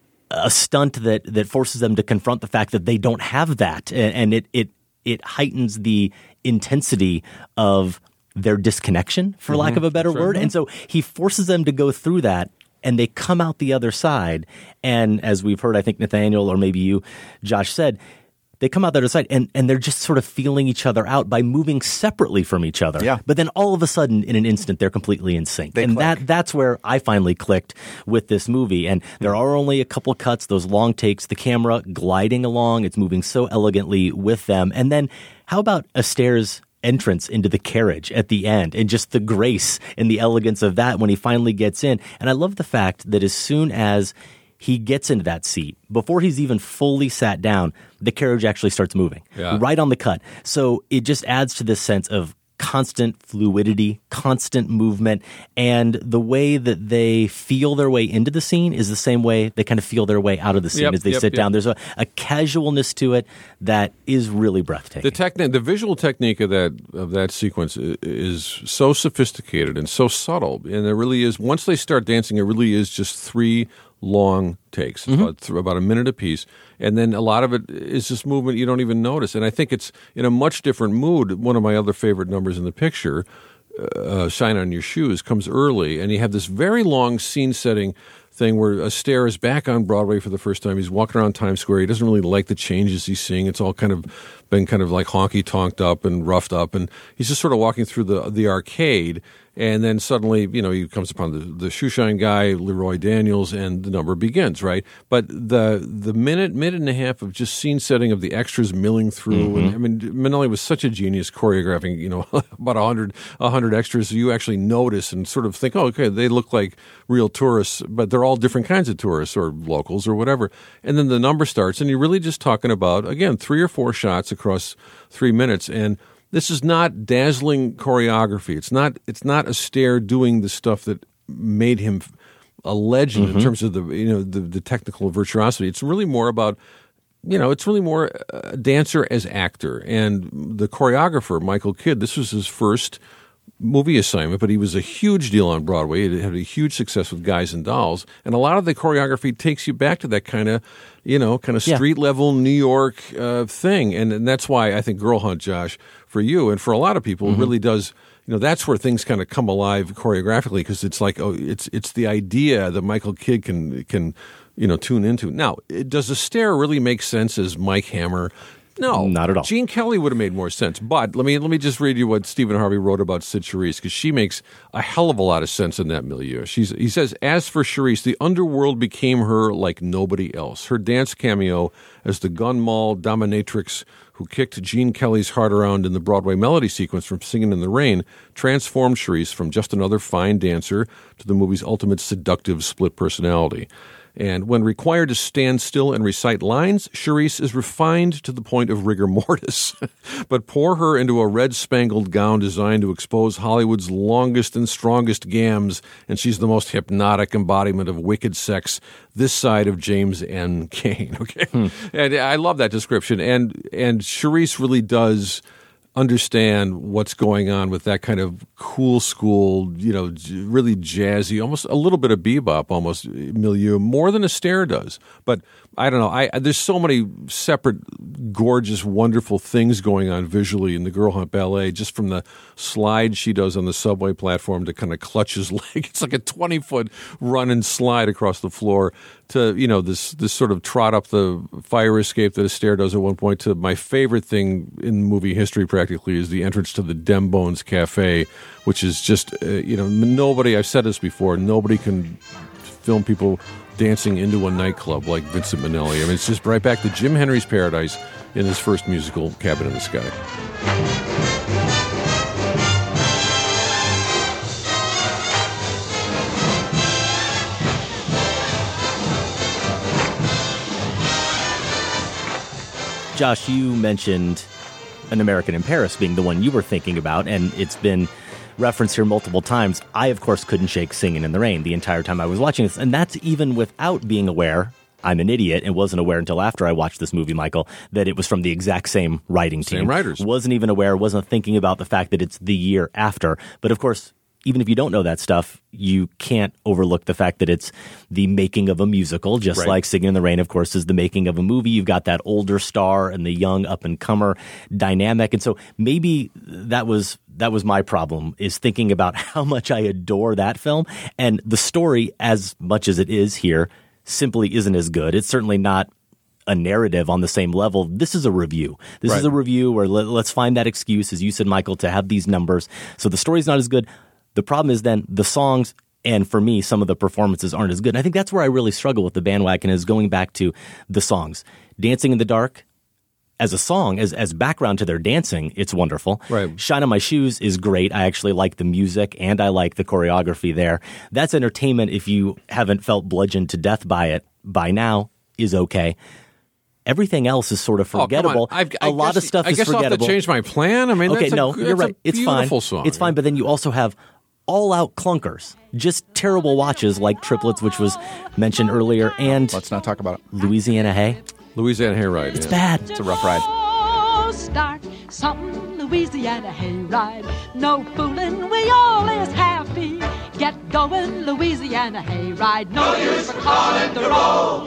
Speaker 6: a stunt that that forces them to confront the fact that they don't have that, and, and it it it heightens the intensity of their disconnection, for lack of a better
Speaker 7: That's right.
Speaker 6: word. And so he forces them to go through that, and they come out the other side. And as we've heard, I think Nathaniel or maybe you, Josh, said, they come out the other side and, and they're just sort of feeling each other out by moving separately from each other.
Speaker 5: Yeah.
Speaker 6: But then all of a sudden, in an instant, they're completely in sync.
Speaker 5: They
Speaker 6: and
Speaker 5: click.
Speaker 6: that that's where I finally clicked with this movie. And there are only a couple cuts, those long takes, the camera gliding along. It's moving so elegantly with them. And then how about Astaire's entrance into the carriage at the end and just the grace and the elegance of that when he finally gets in. And I love the fact that as soon as he gets into that seat, before he's even fully sat down, the carriage actually starts moving
Speaker 7: Yeah.
Speaker 6: right on the cut. So it just adds to this sense of constant fluidity, constant movement, and the way that they feel their way into the scene is the same way they kind of feel their way out of the scene
Speaker 7: Yep,
Speaker 6: as they
Speaker 7: yep,
Speaker 6: sit
Speaker 7: yep.
Speaker 6: down. There's a, a casualness to it that is really breathtaking.
Speaker 7: The technique, the visual technique of that of that sequence i- is so sophisticated and so subtle, and it really is. Once they start dancing, it really is just three long takes,
Speaker 6: Mm-hmm.
Speaker 7: about, th- about a minute apiece, and then a lot of it is just movement you don't even notice. And I think it's in a much different mood. One of my other favorite numbers in the picture, uh, "Shine on Your Shoes," comes early, and you have this very long scene-setting thing where Astaire is back on Broadway for the first time. He's walking around Times Square. He doesn't really like the changes he's seeing. It's all kind of been kind of like honky-tonked up and roughed up, and he's just sort of walking through the the arcade. And then suddenly, you know, he comes upon the, the shoeshine guy, Leroy Daniels, and the number begins, right? But the the minute, minute and a half of just scene setting of the extras milling through,
Speaker 6: Mm-hmm.
Speaker 7: and I mean, Minnelli was such a genius choreographing, you know, about a hundred a hundred extras you actually notice and sort of think, oh, okay, they look like real tourists, but they're all different kinds of tourists or locals or whatever. And then the number starts, and you're really just talking about, again, three or four shots across three minutes, and this is not dazzling choreography. It's not. It's not Astaire doing the stuff that made him a legend
Speaker 6: Mm-hmm.
Speaker 7: in terms of the you know the, the technical virtuosity. It's really more about you know. It's really more a dancer as actor, and the choreographer Michael Kidd. This was his first movie assignment, but he was a huge deal on Broadway. It had a huge success with Guys and Dolls, and a lot of the choreography takes you back to that kind of, you know, kind of
Speaker 6: Yeah.
Speaker 7: street level New York uh, thing, and, and that's why I think Girl Hunt, Josh, for you and for a lot of people,
Speaker 6: Mm-hmm.
Speaker 7: really does. You know, that's where things kind of come alive choreographically because it's like, oh, it's it's the idea that Michael Kidd can can you know tune into. Now, it, does Astaire really make sense as Mike Hammer? No,
Speaker 6: Not at all.
Speaker 7: Gene Kelly would have made more sense. But let me let me just read you what Stephen Harvey wrote about Sid Charisse because she makes a hell of a lot of sense in that milieu. She's he says, as for Charisse, the underworld became her like nobody else. Her dance cameo as the gun mall dominatrix who kicked Gene Kelly's heart around in the Broadway melody sequence from Singin' in the Rain transformed Charisse from just another fine dancer to the movie's ultimate seductive split personality. And when required to stand still and recite lines, Charisse is refined to the point of rigor mortis. But pour her into a red-spangled gown designed to expose Hollywood's longest and strongest gams, and she's the most hypnotic embodiment of wicked sex this side of James N. Cain. Okay, hmm. And I love that description. And and Charisse really does understand what's going on with that kind of cool school, you know, really jazzy, almost a little bit of bebop almost milieu, more than Astaire does. But I don't know. I there's so many separate, gorgeous, wonderful things going on visually in the Girl Hunt Ballet, just from the slide she does on the subway platform to kind of clutch his leg. It's like a twenty-foot run and slide across the floor to, you know, this this sort of trot up the fire escape that Astaire does at one point, to my favorite thing in movie history practically is the entrance to the Dem Bones Cafe, which is just, uh, you know, nobody, I've said this before, nobody can film people dancing into a nightclub like Vincent Minnelli. I mean, it's just right back to Jim Henry's Paradise in his first musical, Cabin in the Sky.
Speaker 6: Josh, you mentioned An American in Paris being the one you were thinking about, and it's been referenced here multiple times. I, of course, couldn't shake Singing in the Rain the entire time I was watching this, and that's even without being aware, I'm an idiot, and wasn't aware until after I watched this movie, Michael, that it was from the exact same writing team.
Speaker 7: Same writers.
Speaker 6: Wasn't even aware, wasn't thinking about the fact that it's the year after. But, of course, even if you don't know that stuff, you can't overlook the fact that it's the making of a musical, just
Speaker 7: Right.
Speaker 6: like Singing in the Rain, of course, is the making of a movie. You've got that older star and the young up-and-comer dynamic. And so maybe that was that was my problem, is thinking about how much I adore that film. And the story, as much as it is here, simply isn't as good. It's certainly not a narrative on the same level. This is a review. This
Speaker 7: Right.
Speaker 6: is a review where let, let's find that excuse, as you said, Michael, to have these numbers. So the story's not as good. The problem is then the songs, and for me, some of the performances aren't as good. And I think that's where I really struggle with The Bandwagon, is going back to the songs. Dancing in the Dark, as a song, as as background to their dancing, it's wonderful.
Speaker 7: Right.
Speaker 6: Shine on My Shoes is great. I actually like the music, and I like the choreography there. That's entertainment. If you haven't felt bludgeoned to death by it by now, is okay. Everything else is sort of forgettable.
Speaker 7: Oh, come on. I've, I
Speaker 6: a lot
Speaker 7: guess,
Speaker 6: of stuff
Speaker 7: I
Speaker 6: is
Speaker 7: guess
Speaker 6: forgettable.
Speaker 7: I'll have to change my plan. I mean,
Speaker 6: okay,
Speaker 7: that's a,
Speaker 6: no,
Speaker 7: that's
Speaker 6: you're right.
Speaker 7: A
Speaker 6: it's fine.
Speaker 7: beautiful song.
Speaker 6: It's fine, but then you also have all-out clunkers, just terrible watches like Triplets, which was mentioned earlier, and
Speaker 5: let's not talk about it.
Speaker 6: Louisiana Hay.
Speaker 7: Louisiana Hayride.
Speaker 6: It's
Speaker 7: yeah.
Speaker 6: bad.
Speaker 5: It's a rough ride.
Speaker 9: Start something Louisiana hayride. No fooling, we all is happy. Get going, Louisiana hayride. No use for calling the roll.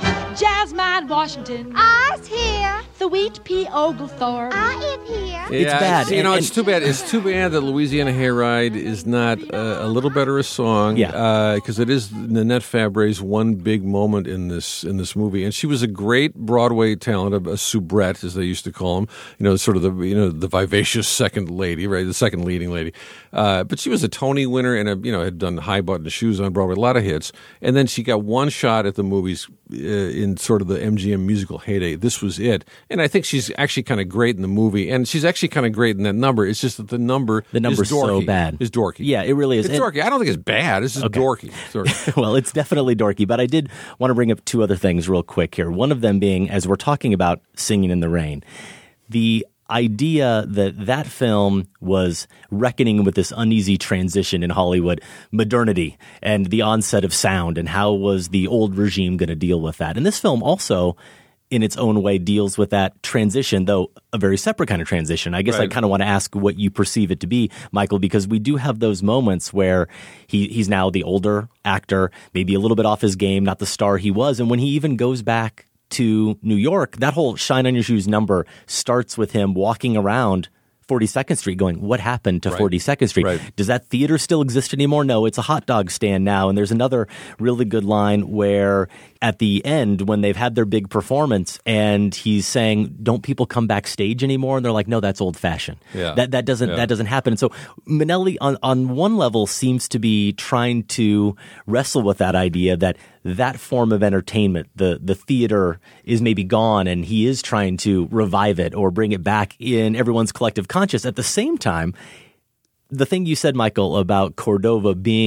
Speaker 9: Jasmine Washington,
Speaker 14: I's here.
Speaker 9: the Wheat Pea Oglethorpe,
Speaker 14: I am here.
Speaker 6: It's
Speaker 7: Yeah,
Speaker 6: bad.
Speaker 7: You know,
Speaker 6: And-
Speaker 7: it's too bad. It's too bad that Louisiana Hayride is not uh, a little better a song.
Speaker 6: Yeah.
Speaker 7: because it is Nanette Fabre's one big moment in this in this movie, and she was a great Broadway talent, a, a soubrette as they used to call them. You know, sort of the you know the vivacious second lady, right? The second leading lady. Uh, but she was a Tony winner and a you know had done high button shoes on Broadway, a lot of hits, and then she got one shot at the movies uh, in sort of the M G M musical heyday. This was it, and I think she's actually kind of great in the movie, and she's actually kind of great in that number. It's just that the number
Speaker 6: The number's
Speaker 7: is dorky.
Speaker 6: so bad.
Speaker 7: Is dorky.
Speaker 6: Yeah, it really is.
Speaker 7: It's
Speaker 6: And-
Speaker 7: dorky. I don't think it's bad. It's just
Speaker 6: Okay.
Speaker 7: dorky. It's dorky.
Speaker 6: Well, it's definitely dorky, but I did want to bring up two other things real quick here. One of them being, as we're talking about Singing in the Rain, the idea that that film was reckoning with this uneasy transition in Hollywood, modernity, and the onset of sound, and how was the old regime going to deal with that. And this film also, in its own way, deals with that transition, though a very separate kind of transition. I guess
Speaker 7: Right.
Speaker 6: I kind of want to ask what you perceive it to be, Michael, because we do have those moments where he, he's now the older actor, maybe a little bit off his game, not the star he was. And when he even goes back to New York, that whole Shine on Your Shoes number starts with him walking around forty-second Street going, what happened to
Speaker 7: Right.
Speaker 6: forty-second Street?
Speaker 7: Right.
Speaker 6: Does that theater still exist anymore? No, it's a hot dog stand now. And there's another really good line where at the end, when they've had their big performance and he's saying, don't people come backstage anymore? And they're like, no, that's old fashioned.
Speaker 7: Yeah.
Speaker 6: That that doesn't
Speaker 7: Yeah.
Speaker 6: that doesn't happen. And so Minnelli on, on one level seems to be trying to wrestle with that idea that that form of entertainment, the the theater, is maybe gone, and he is trying to revive it or bring it back in everyone's collective conscious. At the same time, the thing you said, Michael, about Cordova being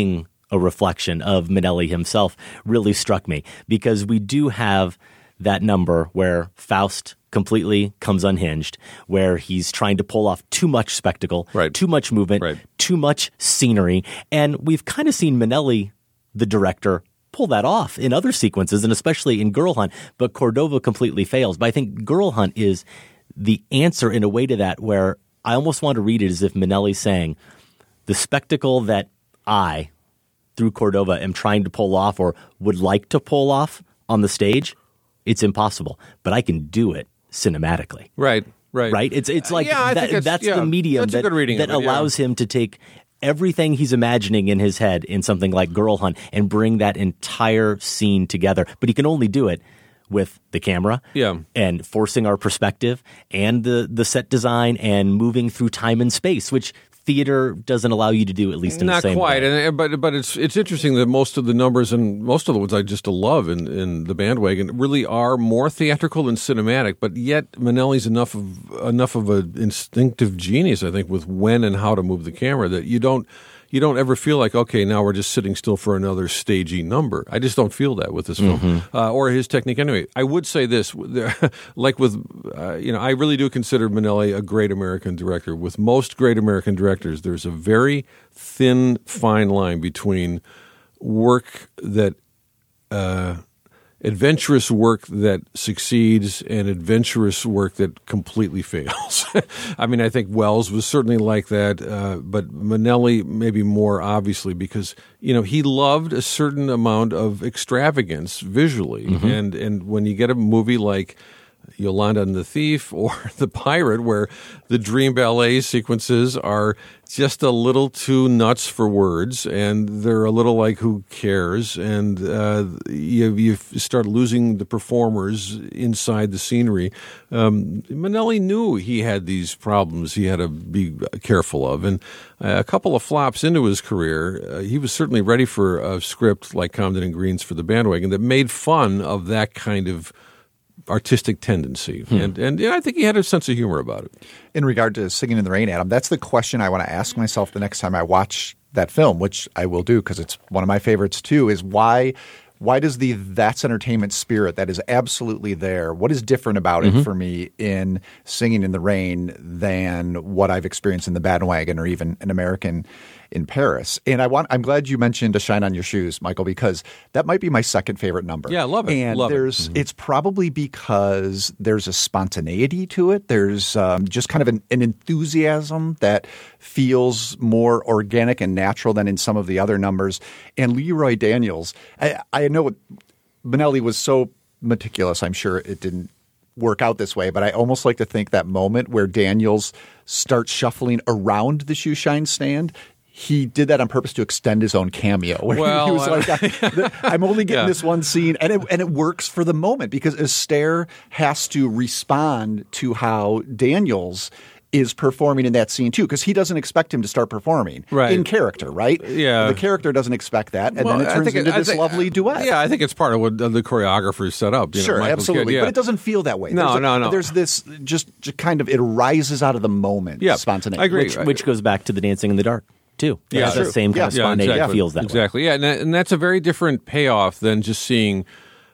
Speaker 6: a reflection of Minnelli himself really struck me, because we do have that number where Faust completely comes unhinged, where he's trying to pull off too much spectacle,
Speaker 7: right.
Speaker 6: too much movement,
Speaker 7: right.
Speaker 6: too much scenery. And we've kind of seen Minnelli, the director, pull that off in other sequences, and especially in Girl Hunt. But Cordova completely fails. But I think Girl Hunt is the answer in a way to that, where I almost want to read it as if Minnelli's saying, the spectacle that I, through Cordova, am trying to pull off or would like to pull off on the stage, it's impossible. But I can do it cinematically.
Speaker 7: Right, right.
Speaker 6: Right? It's it's like
Speaker 7: yeah, I
Speaker 6: that,
Speaker 7: think it's,
Speaker 6: that's
Speaker 7: yeah,
Speaker 6: the medium
Speaker 7: that's a
Speaker 6: that,
Speaker 7: good reading
Speaker 6: that
Speaker 7: of it, yeah.
Speaker 6: allows him to take everything he's imagining in his head in something like Girl Hunt and bring that entire scene together. But he can only do it with the camera
Speaker 7: yeah.
Speaker 6: and forcing our perspective and the, the set design and moving through time and space, which theater doesn't allow you to do, at least in
Speaker 7: Not
Speaker 6: the same
Speaker 7: quite,
Speaker 6: way.
Speaker 7: and but but it's it's interesting that most of the numbers and most of the ones I just love in, in the Bandwagon really are more theatrical than cinematic. But yet Minnelli's enough of enough of an instinctive genius, I think, with when and how to move the camera that you don't you don't ever feel like, okay, now we're just sitting still for another stagey number. I just don't feel that with this film
Speaker 6: Mm-hmm.
Speaker 7: uh, or his technique. Anyway, I would say this, like with uh, you know, I really do consider Minnelli a great American director. With most great American directors, there's a very thin, fine line between work that uh, adventurous work that succeeds and adventurous work that completely fails. I mean, I think Wells was certainly like that, uh, but Minnelli maybe more obviously because, you know, he loved a certain amount of extravagance visually.
Speaker 6: Mm-hmm.
Speaker 7: And, and when you get a movie like Yolanda and the Thief or The Pirate, where the dream ballet sequences are just a little too nuts for words, and they're a little like, who cares? And uh, you, you start losing the performers inside the scenery. Um, Minnelli knew he had these problems he had to be careful of. And a couple of flops into his career, uh, he was certainly ready for a script like Comden and Green's for the Bandwagon that made fun of that kind of artistic tendency. Hmm. And, and yeah, I think he had a sense of humor about it.
Speaker 5: In regard to Singing in the Rain, Adam, that's the question I want to ask myself the next time I watch that film, which I will do because it's one of my favorites too, is why why does the That's Entertainment spirit that is absolutely there, what is different about mm-hmm. it for me in Singing in the Rain than what I've experienced in The Bandwagon or even An American in Paris? And I want, I'm glad you mentioned A Shine on Your Shoes, Michael, because that might be my second favorite number.
Speaker 7: Yeah, I love it.
Speaker 5: And
Speaker 7: love
Speaker 5: there's,
Speaker 7: it. Mm-hmm.
Speaker 5: it's probably because there's a spontaneity to it. There's um, just kind of an, an enthusiasm that feels more organic and natural than in some of the other numbers. And Leroy Daniels, I, I know Minnelli was so meticulous, I'm sure it didn't work out this way, but I almost like to think that moment where Daniels starts shuffling around the shoe shine stand, he did that on purpose to extend his own cameo. Where
Speaker 7: well,
Speaker 5: he was
Speaker 7: uh,
Speaker 5: like, I, I'm only getting
Speaker 7: yeah.
Speaker 5: this one scene. And it, and it works for the moment because Astaire has to respond to how Daniels is performing in that scene too, because he doesn't expect him to start performing
Speaker 7: right.
Speaker 5: in character, right?
Speaker 7: Yeah.
Speaker 5: The character doesn't expect that, and
Speaker 7: well,
Speaker 5: then it turns into
Speaker 7: it,
Speaker 5: this
Speaker 7: think,
Speaker 5: lovely duet.
Speaker 7: Yeah, I think it's part of what the choreographers set up. You
Speaker 5: sure,
Speaker 7: know,
Speaker 5: absolutely.
Speaker 7: Kid, yeah.
Speaker 5: But it doesn't feel that way.
Speaker 7: No,
Speaker 5: there's a,
Speaker 7: no, no.
Speaker 5: There's this just, just kind of, it arises out of the moment.
Speaker 7: Yeah,
Speaker 5: spontaneity.
Speaker 7: I agree.
Speaker 6: Which, which goes back to the Dancing in the Dark, too.
Speaker 7: Yeah,
Speaker 6: the same kind
Speaker 7: yeah,
Speaker 6: of spontaneity
Speaker 7: yeah, exactly.
Speaker 6: feels that
Speaker 7: exactly.
Speaker 6: way.
Speaker 7: Yeah, and, that, and that's a very different payoff than just seeing,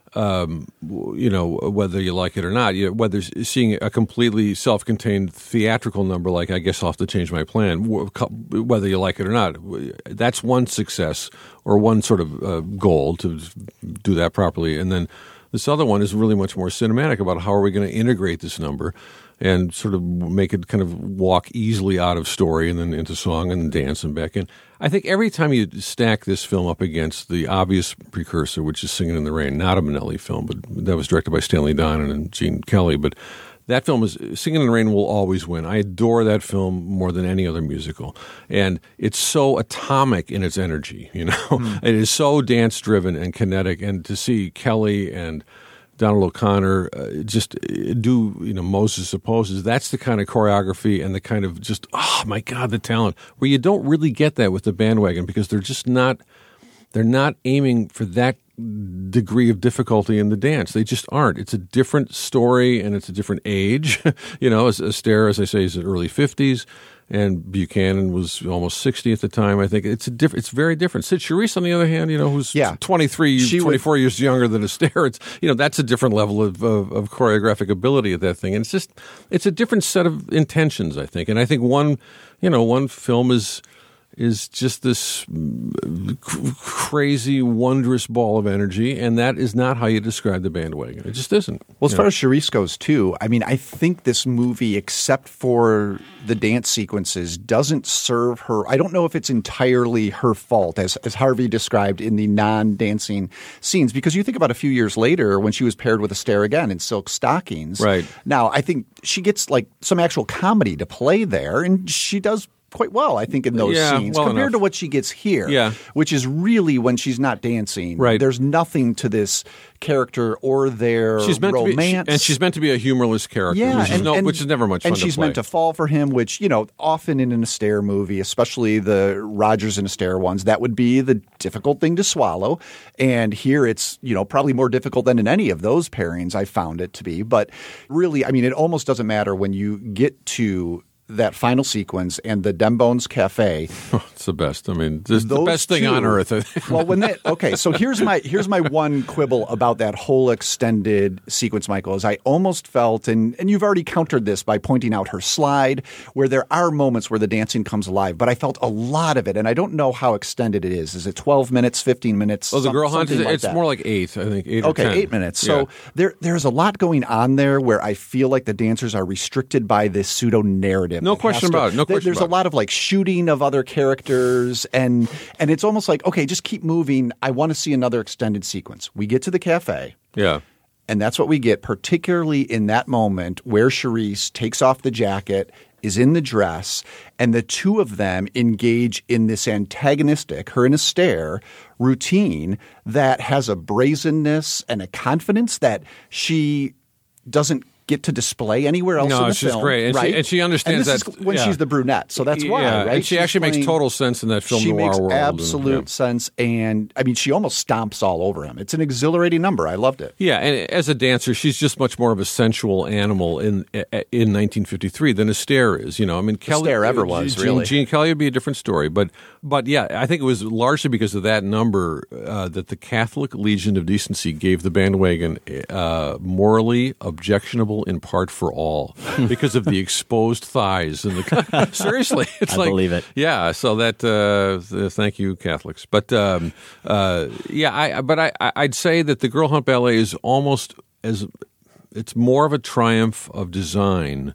Speaker 7: um, you know, whether you like it or not. You know, whether seeing a completely self-contained theatrical number like I Guess I'll Have to Change My Plan, whether you like it or not, that's one success or one sort of uh, goal to do that properly. And then this other one is really much more cinematic about how are we going to integrate this number and sort of make it kind of walk easily out of story and then into song and dance and back in. I think every time you stack this film up against the obvious precursor, which is Singing in the Rain, not a Minnelli film, but that was directed by Stanley Donen and Gene Kelly, but that film is Singing in the Rain will always win. I adore that film more than any other musical, and it's so atomic in its energy. You know, mm. It is so dance driven and kinetic, and to see Kelly and Donald O'Connor uh, just do, you know, Moses Supposes, that's the kind of choreography and the kind of just, oh my God, the talent, where you don't really get that with the Bandwagon because they're just not, they're not aiming for that degree of difficulty in the dance. They just aren't. It's a different story and it's a different age. You know, Astaire, as I say, is in early fifties. and Buchanan was almost sixty at the time. I think it's a diff- It's very different. Sid Charisse, on the other hand, you know, who's
Speaker 5: yeah.
Speaker 7: twenty-three,
Speaker 5: she
Speaker 7: twenty-four
Speaker 5: would,
Speaker 7: years younger than Astaire. It's, you know, that's a different level of, of, of choreographic ability at that thing. And it's just, it's a different set of intentions, I think. And I think one, you know, one film is is just this crazy, wondrous ball of energy, and that is not how you describe The Bandwagon. It just isn't.
Speaker 5: Well, as far as Charisse goes, too, I mean, I think this movie, except for the dance sequences, doesn't serve her. I don't know if it's entirely her fault, as, as Harvey described in the non-dancing scenes, because you think about a few years later when she was paired with Astaire again in Silk Stockings.
Speaker 7: Right.
Speaker 5: Now, I think she gets like some actual comedy to play there, and she does quite well, I think, in those
Speaker 7: yeah,
Speaker 5: scenes
Speaker 7: well
Speaker 5: compared
Speaker 7: enough.
Speaker 5: to what she gets here,
Speaker 7: yeah.
Speaker 5: which is really when she's not dancing.
Speaker 7: Right.
Speaker 5: There's nothing to this character or their
Speaker 7: she's meant
Speaker 5: romance.
Speaker 7: To be, she, and she's meant to be a humorless character,
Speaker 5: yeah,
Speaker 7: which, is
Speaker 5: and,
Speaker 7: no,
Speaker 5: and,
Speaker 7: which is never much fun
Speaker 5: and
Speaker 7: to
Speaker 5: she's
Speaker 7: play.
Speaker 5: meant to fall for him, which, you know, often in an Astaire movie, especially the Rogers and Astaire ones, that would be the difficult thing to swallow. And here it's, you know, probably more difficult than in any of those pairings I found it to be. But really, I mean, it almost doesn't matter when you get to that final sequence and the Dembones Cafe.
Speaker 7: Oh, it's the best. I mean, this is the best thing
Speaker 5: two,
Speaker 7: on earth.
Speaker 5: well, when that okay, so here's my here's my one quibble about that whole extended sequence, Michael, is I almost felt, and and you've already countered this by pointing out her slide, where there are moments where the dancing comes alive, but I felt a lot of it, and I don't know how extended it is. Is it twelve minutes, fifteen minutes?
Speaker 7: Oh, the
Speaker 5: some,
Speaker 7: girl hunt,
Speaker 5: like
Speaker 7: it's
Speaker 5: that.
Speaker 7: more like eight, I think, eight
Speaker 5: okay,
Speaker 7: or ten.
Speaker 5: eight minutes. So
Speaker 7: yeah.
Speaker 5: there there's a lot going on there where I feel like the dancers are restricted by this pseudo narrative.
Speaker 7: No question
Speaker 5: to,
Speaker 7: about it. No question
Speaker 5: There's
Speaker 7: about
Speaker 5: a lot of like shooting of other characters, and and it's almost like, okay, just keep moving. I want to see another extended sequence. We get to the cafe.
Speaker 7: Yeah.
Speaker 5: And that's what we get, particularly in that moment where Charisse takes off the jacket, is in the dress, and the two of them engage in this antagonistic, her and Astaire, routine that has a brazenness and a confidence that she doesn't get to display anywhere else
Speaker 7: no,
Speaker 5: in the
Speaker 7: she's
Speaker 5: film.
Speaker 7: great. And,
Speaker 5: right?
Speaker 7: she, and she understands
Speaker 5: and this
Speaker 7: that.
Speaker 5: Is when
Speaker 7: yeah.
Speaker 5: she's the brunette, so that's why,
Speaker 7: yeah.
Speaker 5: right?
Speaker 7: And she
Speaker 5: She's
Speaker 7: actually
Speaker 5: playing,
Speaker 7: makes total sense in that film
Speaker 5: she
Speaker 7: noir
Speaker 5: makes
Speaker 7: world.
Speaker 5: absolute
Speaker 7: and, yeah.
Speaker 5: sense, and I mean, she almost stomps all over him. It's an exhilarating number. I loved it.
Speaker 7: Yeah, and as a dancer, she's just much more of a sensual animal in in nineteen fifty-three than Astaire is. You know, I mean, Kelly,
Speaker 5: Astaire ever was,
Speaker 7: Gene,
Speaker 5: really.
Speaker 7: Gene Kelly would be a different story, but but yeah, I think it was largely because of that number uh, that the Catholic Legion of Decency gave The Bandwagon uh, morally objectionable in part for all because of the exposed thighs and the seriously, it's
Speaker 6: I
Speaker 7: like
Speaker 6: believe it.
Speaker 7: Yeah, so that uh, thank you, Catholics, but um, uh, yeah, I but I I'd say that the Girl Hunt Ballet is almost as it's more of a triumph of design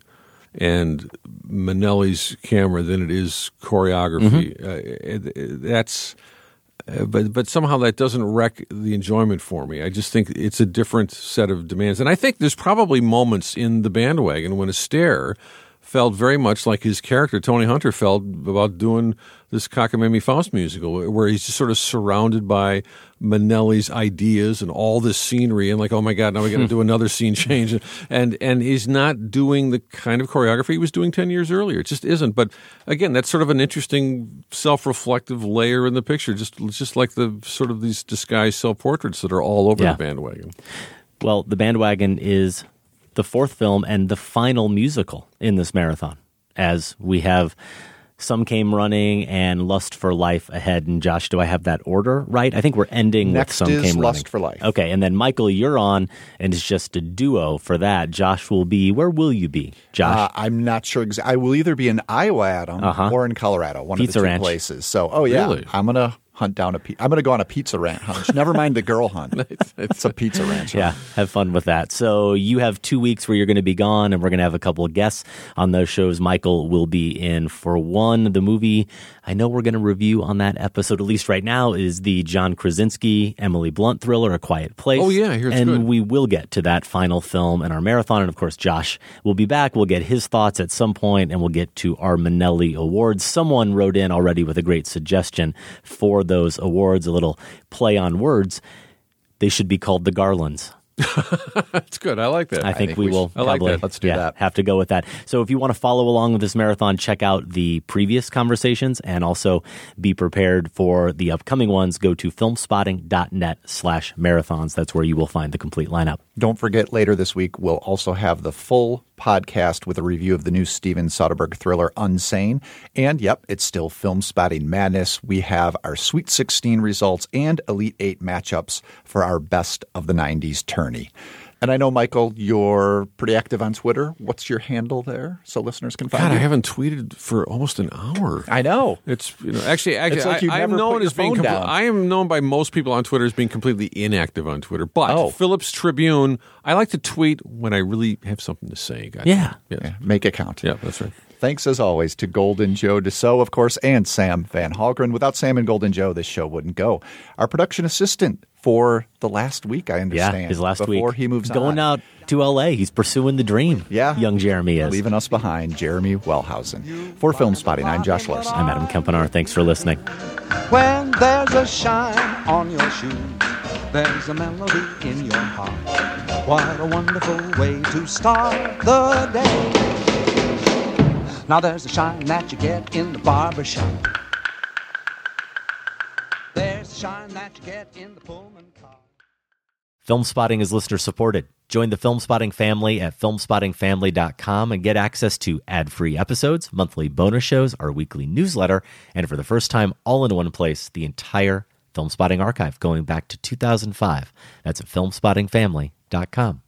Speaker 7: and Minnelli's camera than it is choreography.
Speaker 6: Mm-hmm.
Speaker 7: Uh, it, it, that's, uh, but but somehow that doesn't wreck the enjoyment for me. I just think it's a different set of demands, and I think there's probably moments in The Bandwagon when Astaire felt very much like his character Tony Hunter felt about doing this Cockamamie Faust musical, where he's just sort of surrounded by Minnelli's ideas and all this scenery, and like, oh my God, now we got to do another scene change, and and he's not doing the kind of choreography he was doing ten years earlier. It just isn't. But again, that's sort of an interesting self-reflective layer in the picture, just just like the sort of these disguised self-portraits that are all over
Speaker 6: Yeah.
Speaker 7: The Bandwagon.
Speaker 6: Well, The Bandwagon is the fourth film and the final musical in this marathon, as we have Some Came Running and Lust for Life ahead. And Josh, do I have that order right? I think we're ending
Speaker 5: Next
Speaker 6: with Some
Speaker 5: is
Speaker 6: Came Running.
Speaker 5: Lust for Life.
Speaker 6: Okay, and then Michael, you're on, and it's just a duo for that. Josh will be, where will you be, Josh?
Speaker 5: Uh, I'm not sure exactly. I will either be in Iowa, Adam,
Speaker 6: Uh-huh.
Speaker 5: or in Colorado, one
Speaker 6: Pizza
Speaker 5: of the two
Speaker 6: Ranch.
Speaker 5: places. So, oh yeah,
Speaker 7: Really?
Speaker 5: I'm gonna hunt down a. Pe- I'm gonna go on a pizza ranch hunt. Never mind the girl hunt. It's a pizza ranch.
Speaker 6: Yeah, have fun with that. So you have two weeks where you're going to be gone, and we're going to have a couple of guests on those shows. Michael will be in for one. The movie I know we're going to review on that episode, at least right now, is the John Krasinski, Emily Blunt thriller, A Quiet Place.
Speaker 7: Oh, yeah, I hear it's
Speaker 6: And
Speaker 7: good.
Speaker 6: we will get to that final film in our marathon. And, of course, Josh will be back. We'll get his thoughts at some point, and we'll get to our Minnelli Awards. Someone wrote in already with a great suggestion for those awards, a little play on words. They should be called the Garlands.
Speaker 7: That's good. I like that.
Speaker 6: I think,
Speaker 5: think
Speaker 6: we,
Speaker 5: we
Speaker 6: will
Speaker 7: should- I like
Speaker 6: probably
Speaker 7: that.
Speaker 5: Let's do
Speaker 6: yeah,
Speaker 5: that.
Speaker 6: have to go with that. So if you want to follow along with this marathon, check out the previous conversations and also be prepared for the upcoming ones. Go to filmspotting.net slash marathons. That's where you will find the complete lineup.
Speaker 5: Don't forget, later this week, we'll also have the full podcast with a review of the new Steven Soderbergh thriller Unsane. And, yep, it's still Film Spotting Madness. We have our Sweet sixteen results and Elite Eight matchups for our Best of the nineties tourney. And I know, Michael, you're pretty active on Twitter. What's your handle there so listeners can find
Speaker 7: God,
Speaker 5: you?
Speaker 7: I haven't tweeted for almost an hour.
Speaker 5: I know.
Speaker 7: It's you know actually, actually
Speaker 5: It's like you
Speaker 7: I, I am
Speaker 5: never
Speaker 7: known
Speaker 5: put your
Speaker 7: as being
Speaker 5: phone
Speaker 7: compl-
Speaker 5: down.
Speaker 7: I am known by most people on Twitter as being completely inactive on Twitter. But
Speaker 5: Oh.
Speaker 7: Phillips Tribune, I like to tweet when I really have something to say. Guys.
Speaker 6: Yeah.
Speaker 7: Yes.
Speaker 5: Yeah, make it count.
Speaker 7: Yeah, that's right.
Speaker 5: Thanks, as always, to Golden Joe Deso, of course, and Sam Van Halgren. Without Sam and Golden Joe, this show wouldn't go. Our production assistant for the last week, I understand.
Speaker 6: Yeah, his last
Speaker 5: before
Speaker 6: week.
Speaker 5: Before he moves
Speaker 6: He's going
Speaker 5: on.
Speaker 6: out to L A. He's pursuing the dream.
Speaker 5: Yeah.
Speaker 6: Young Jeremy is.
Speaker 5: Leaving us behind, Jeremy Wellhausen. For Film Spotting, I'm Josh Larson.
Speaker 6: I'm Adam Kempenaar. Thanks for listening.
Speaker 11: When there's a shine on your shoe, there's a melody in your heart. What a wonderful way to start the day. Now there's a shine that you get in the barber shop. There's a shine that you get in the Pullman car.
Speaker 6: Film Spotting is listener supported. Join the Film Spotting family at film spotting family dot com and get access to ad-free episodes, monthly bonus shows, our weekly newsletter, and for the first time, all in one place, the entire Film Spotting archive going back to two thousand five. That's at film spotting family dot com.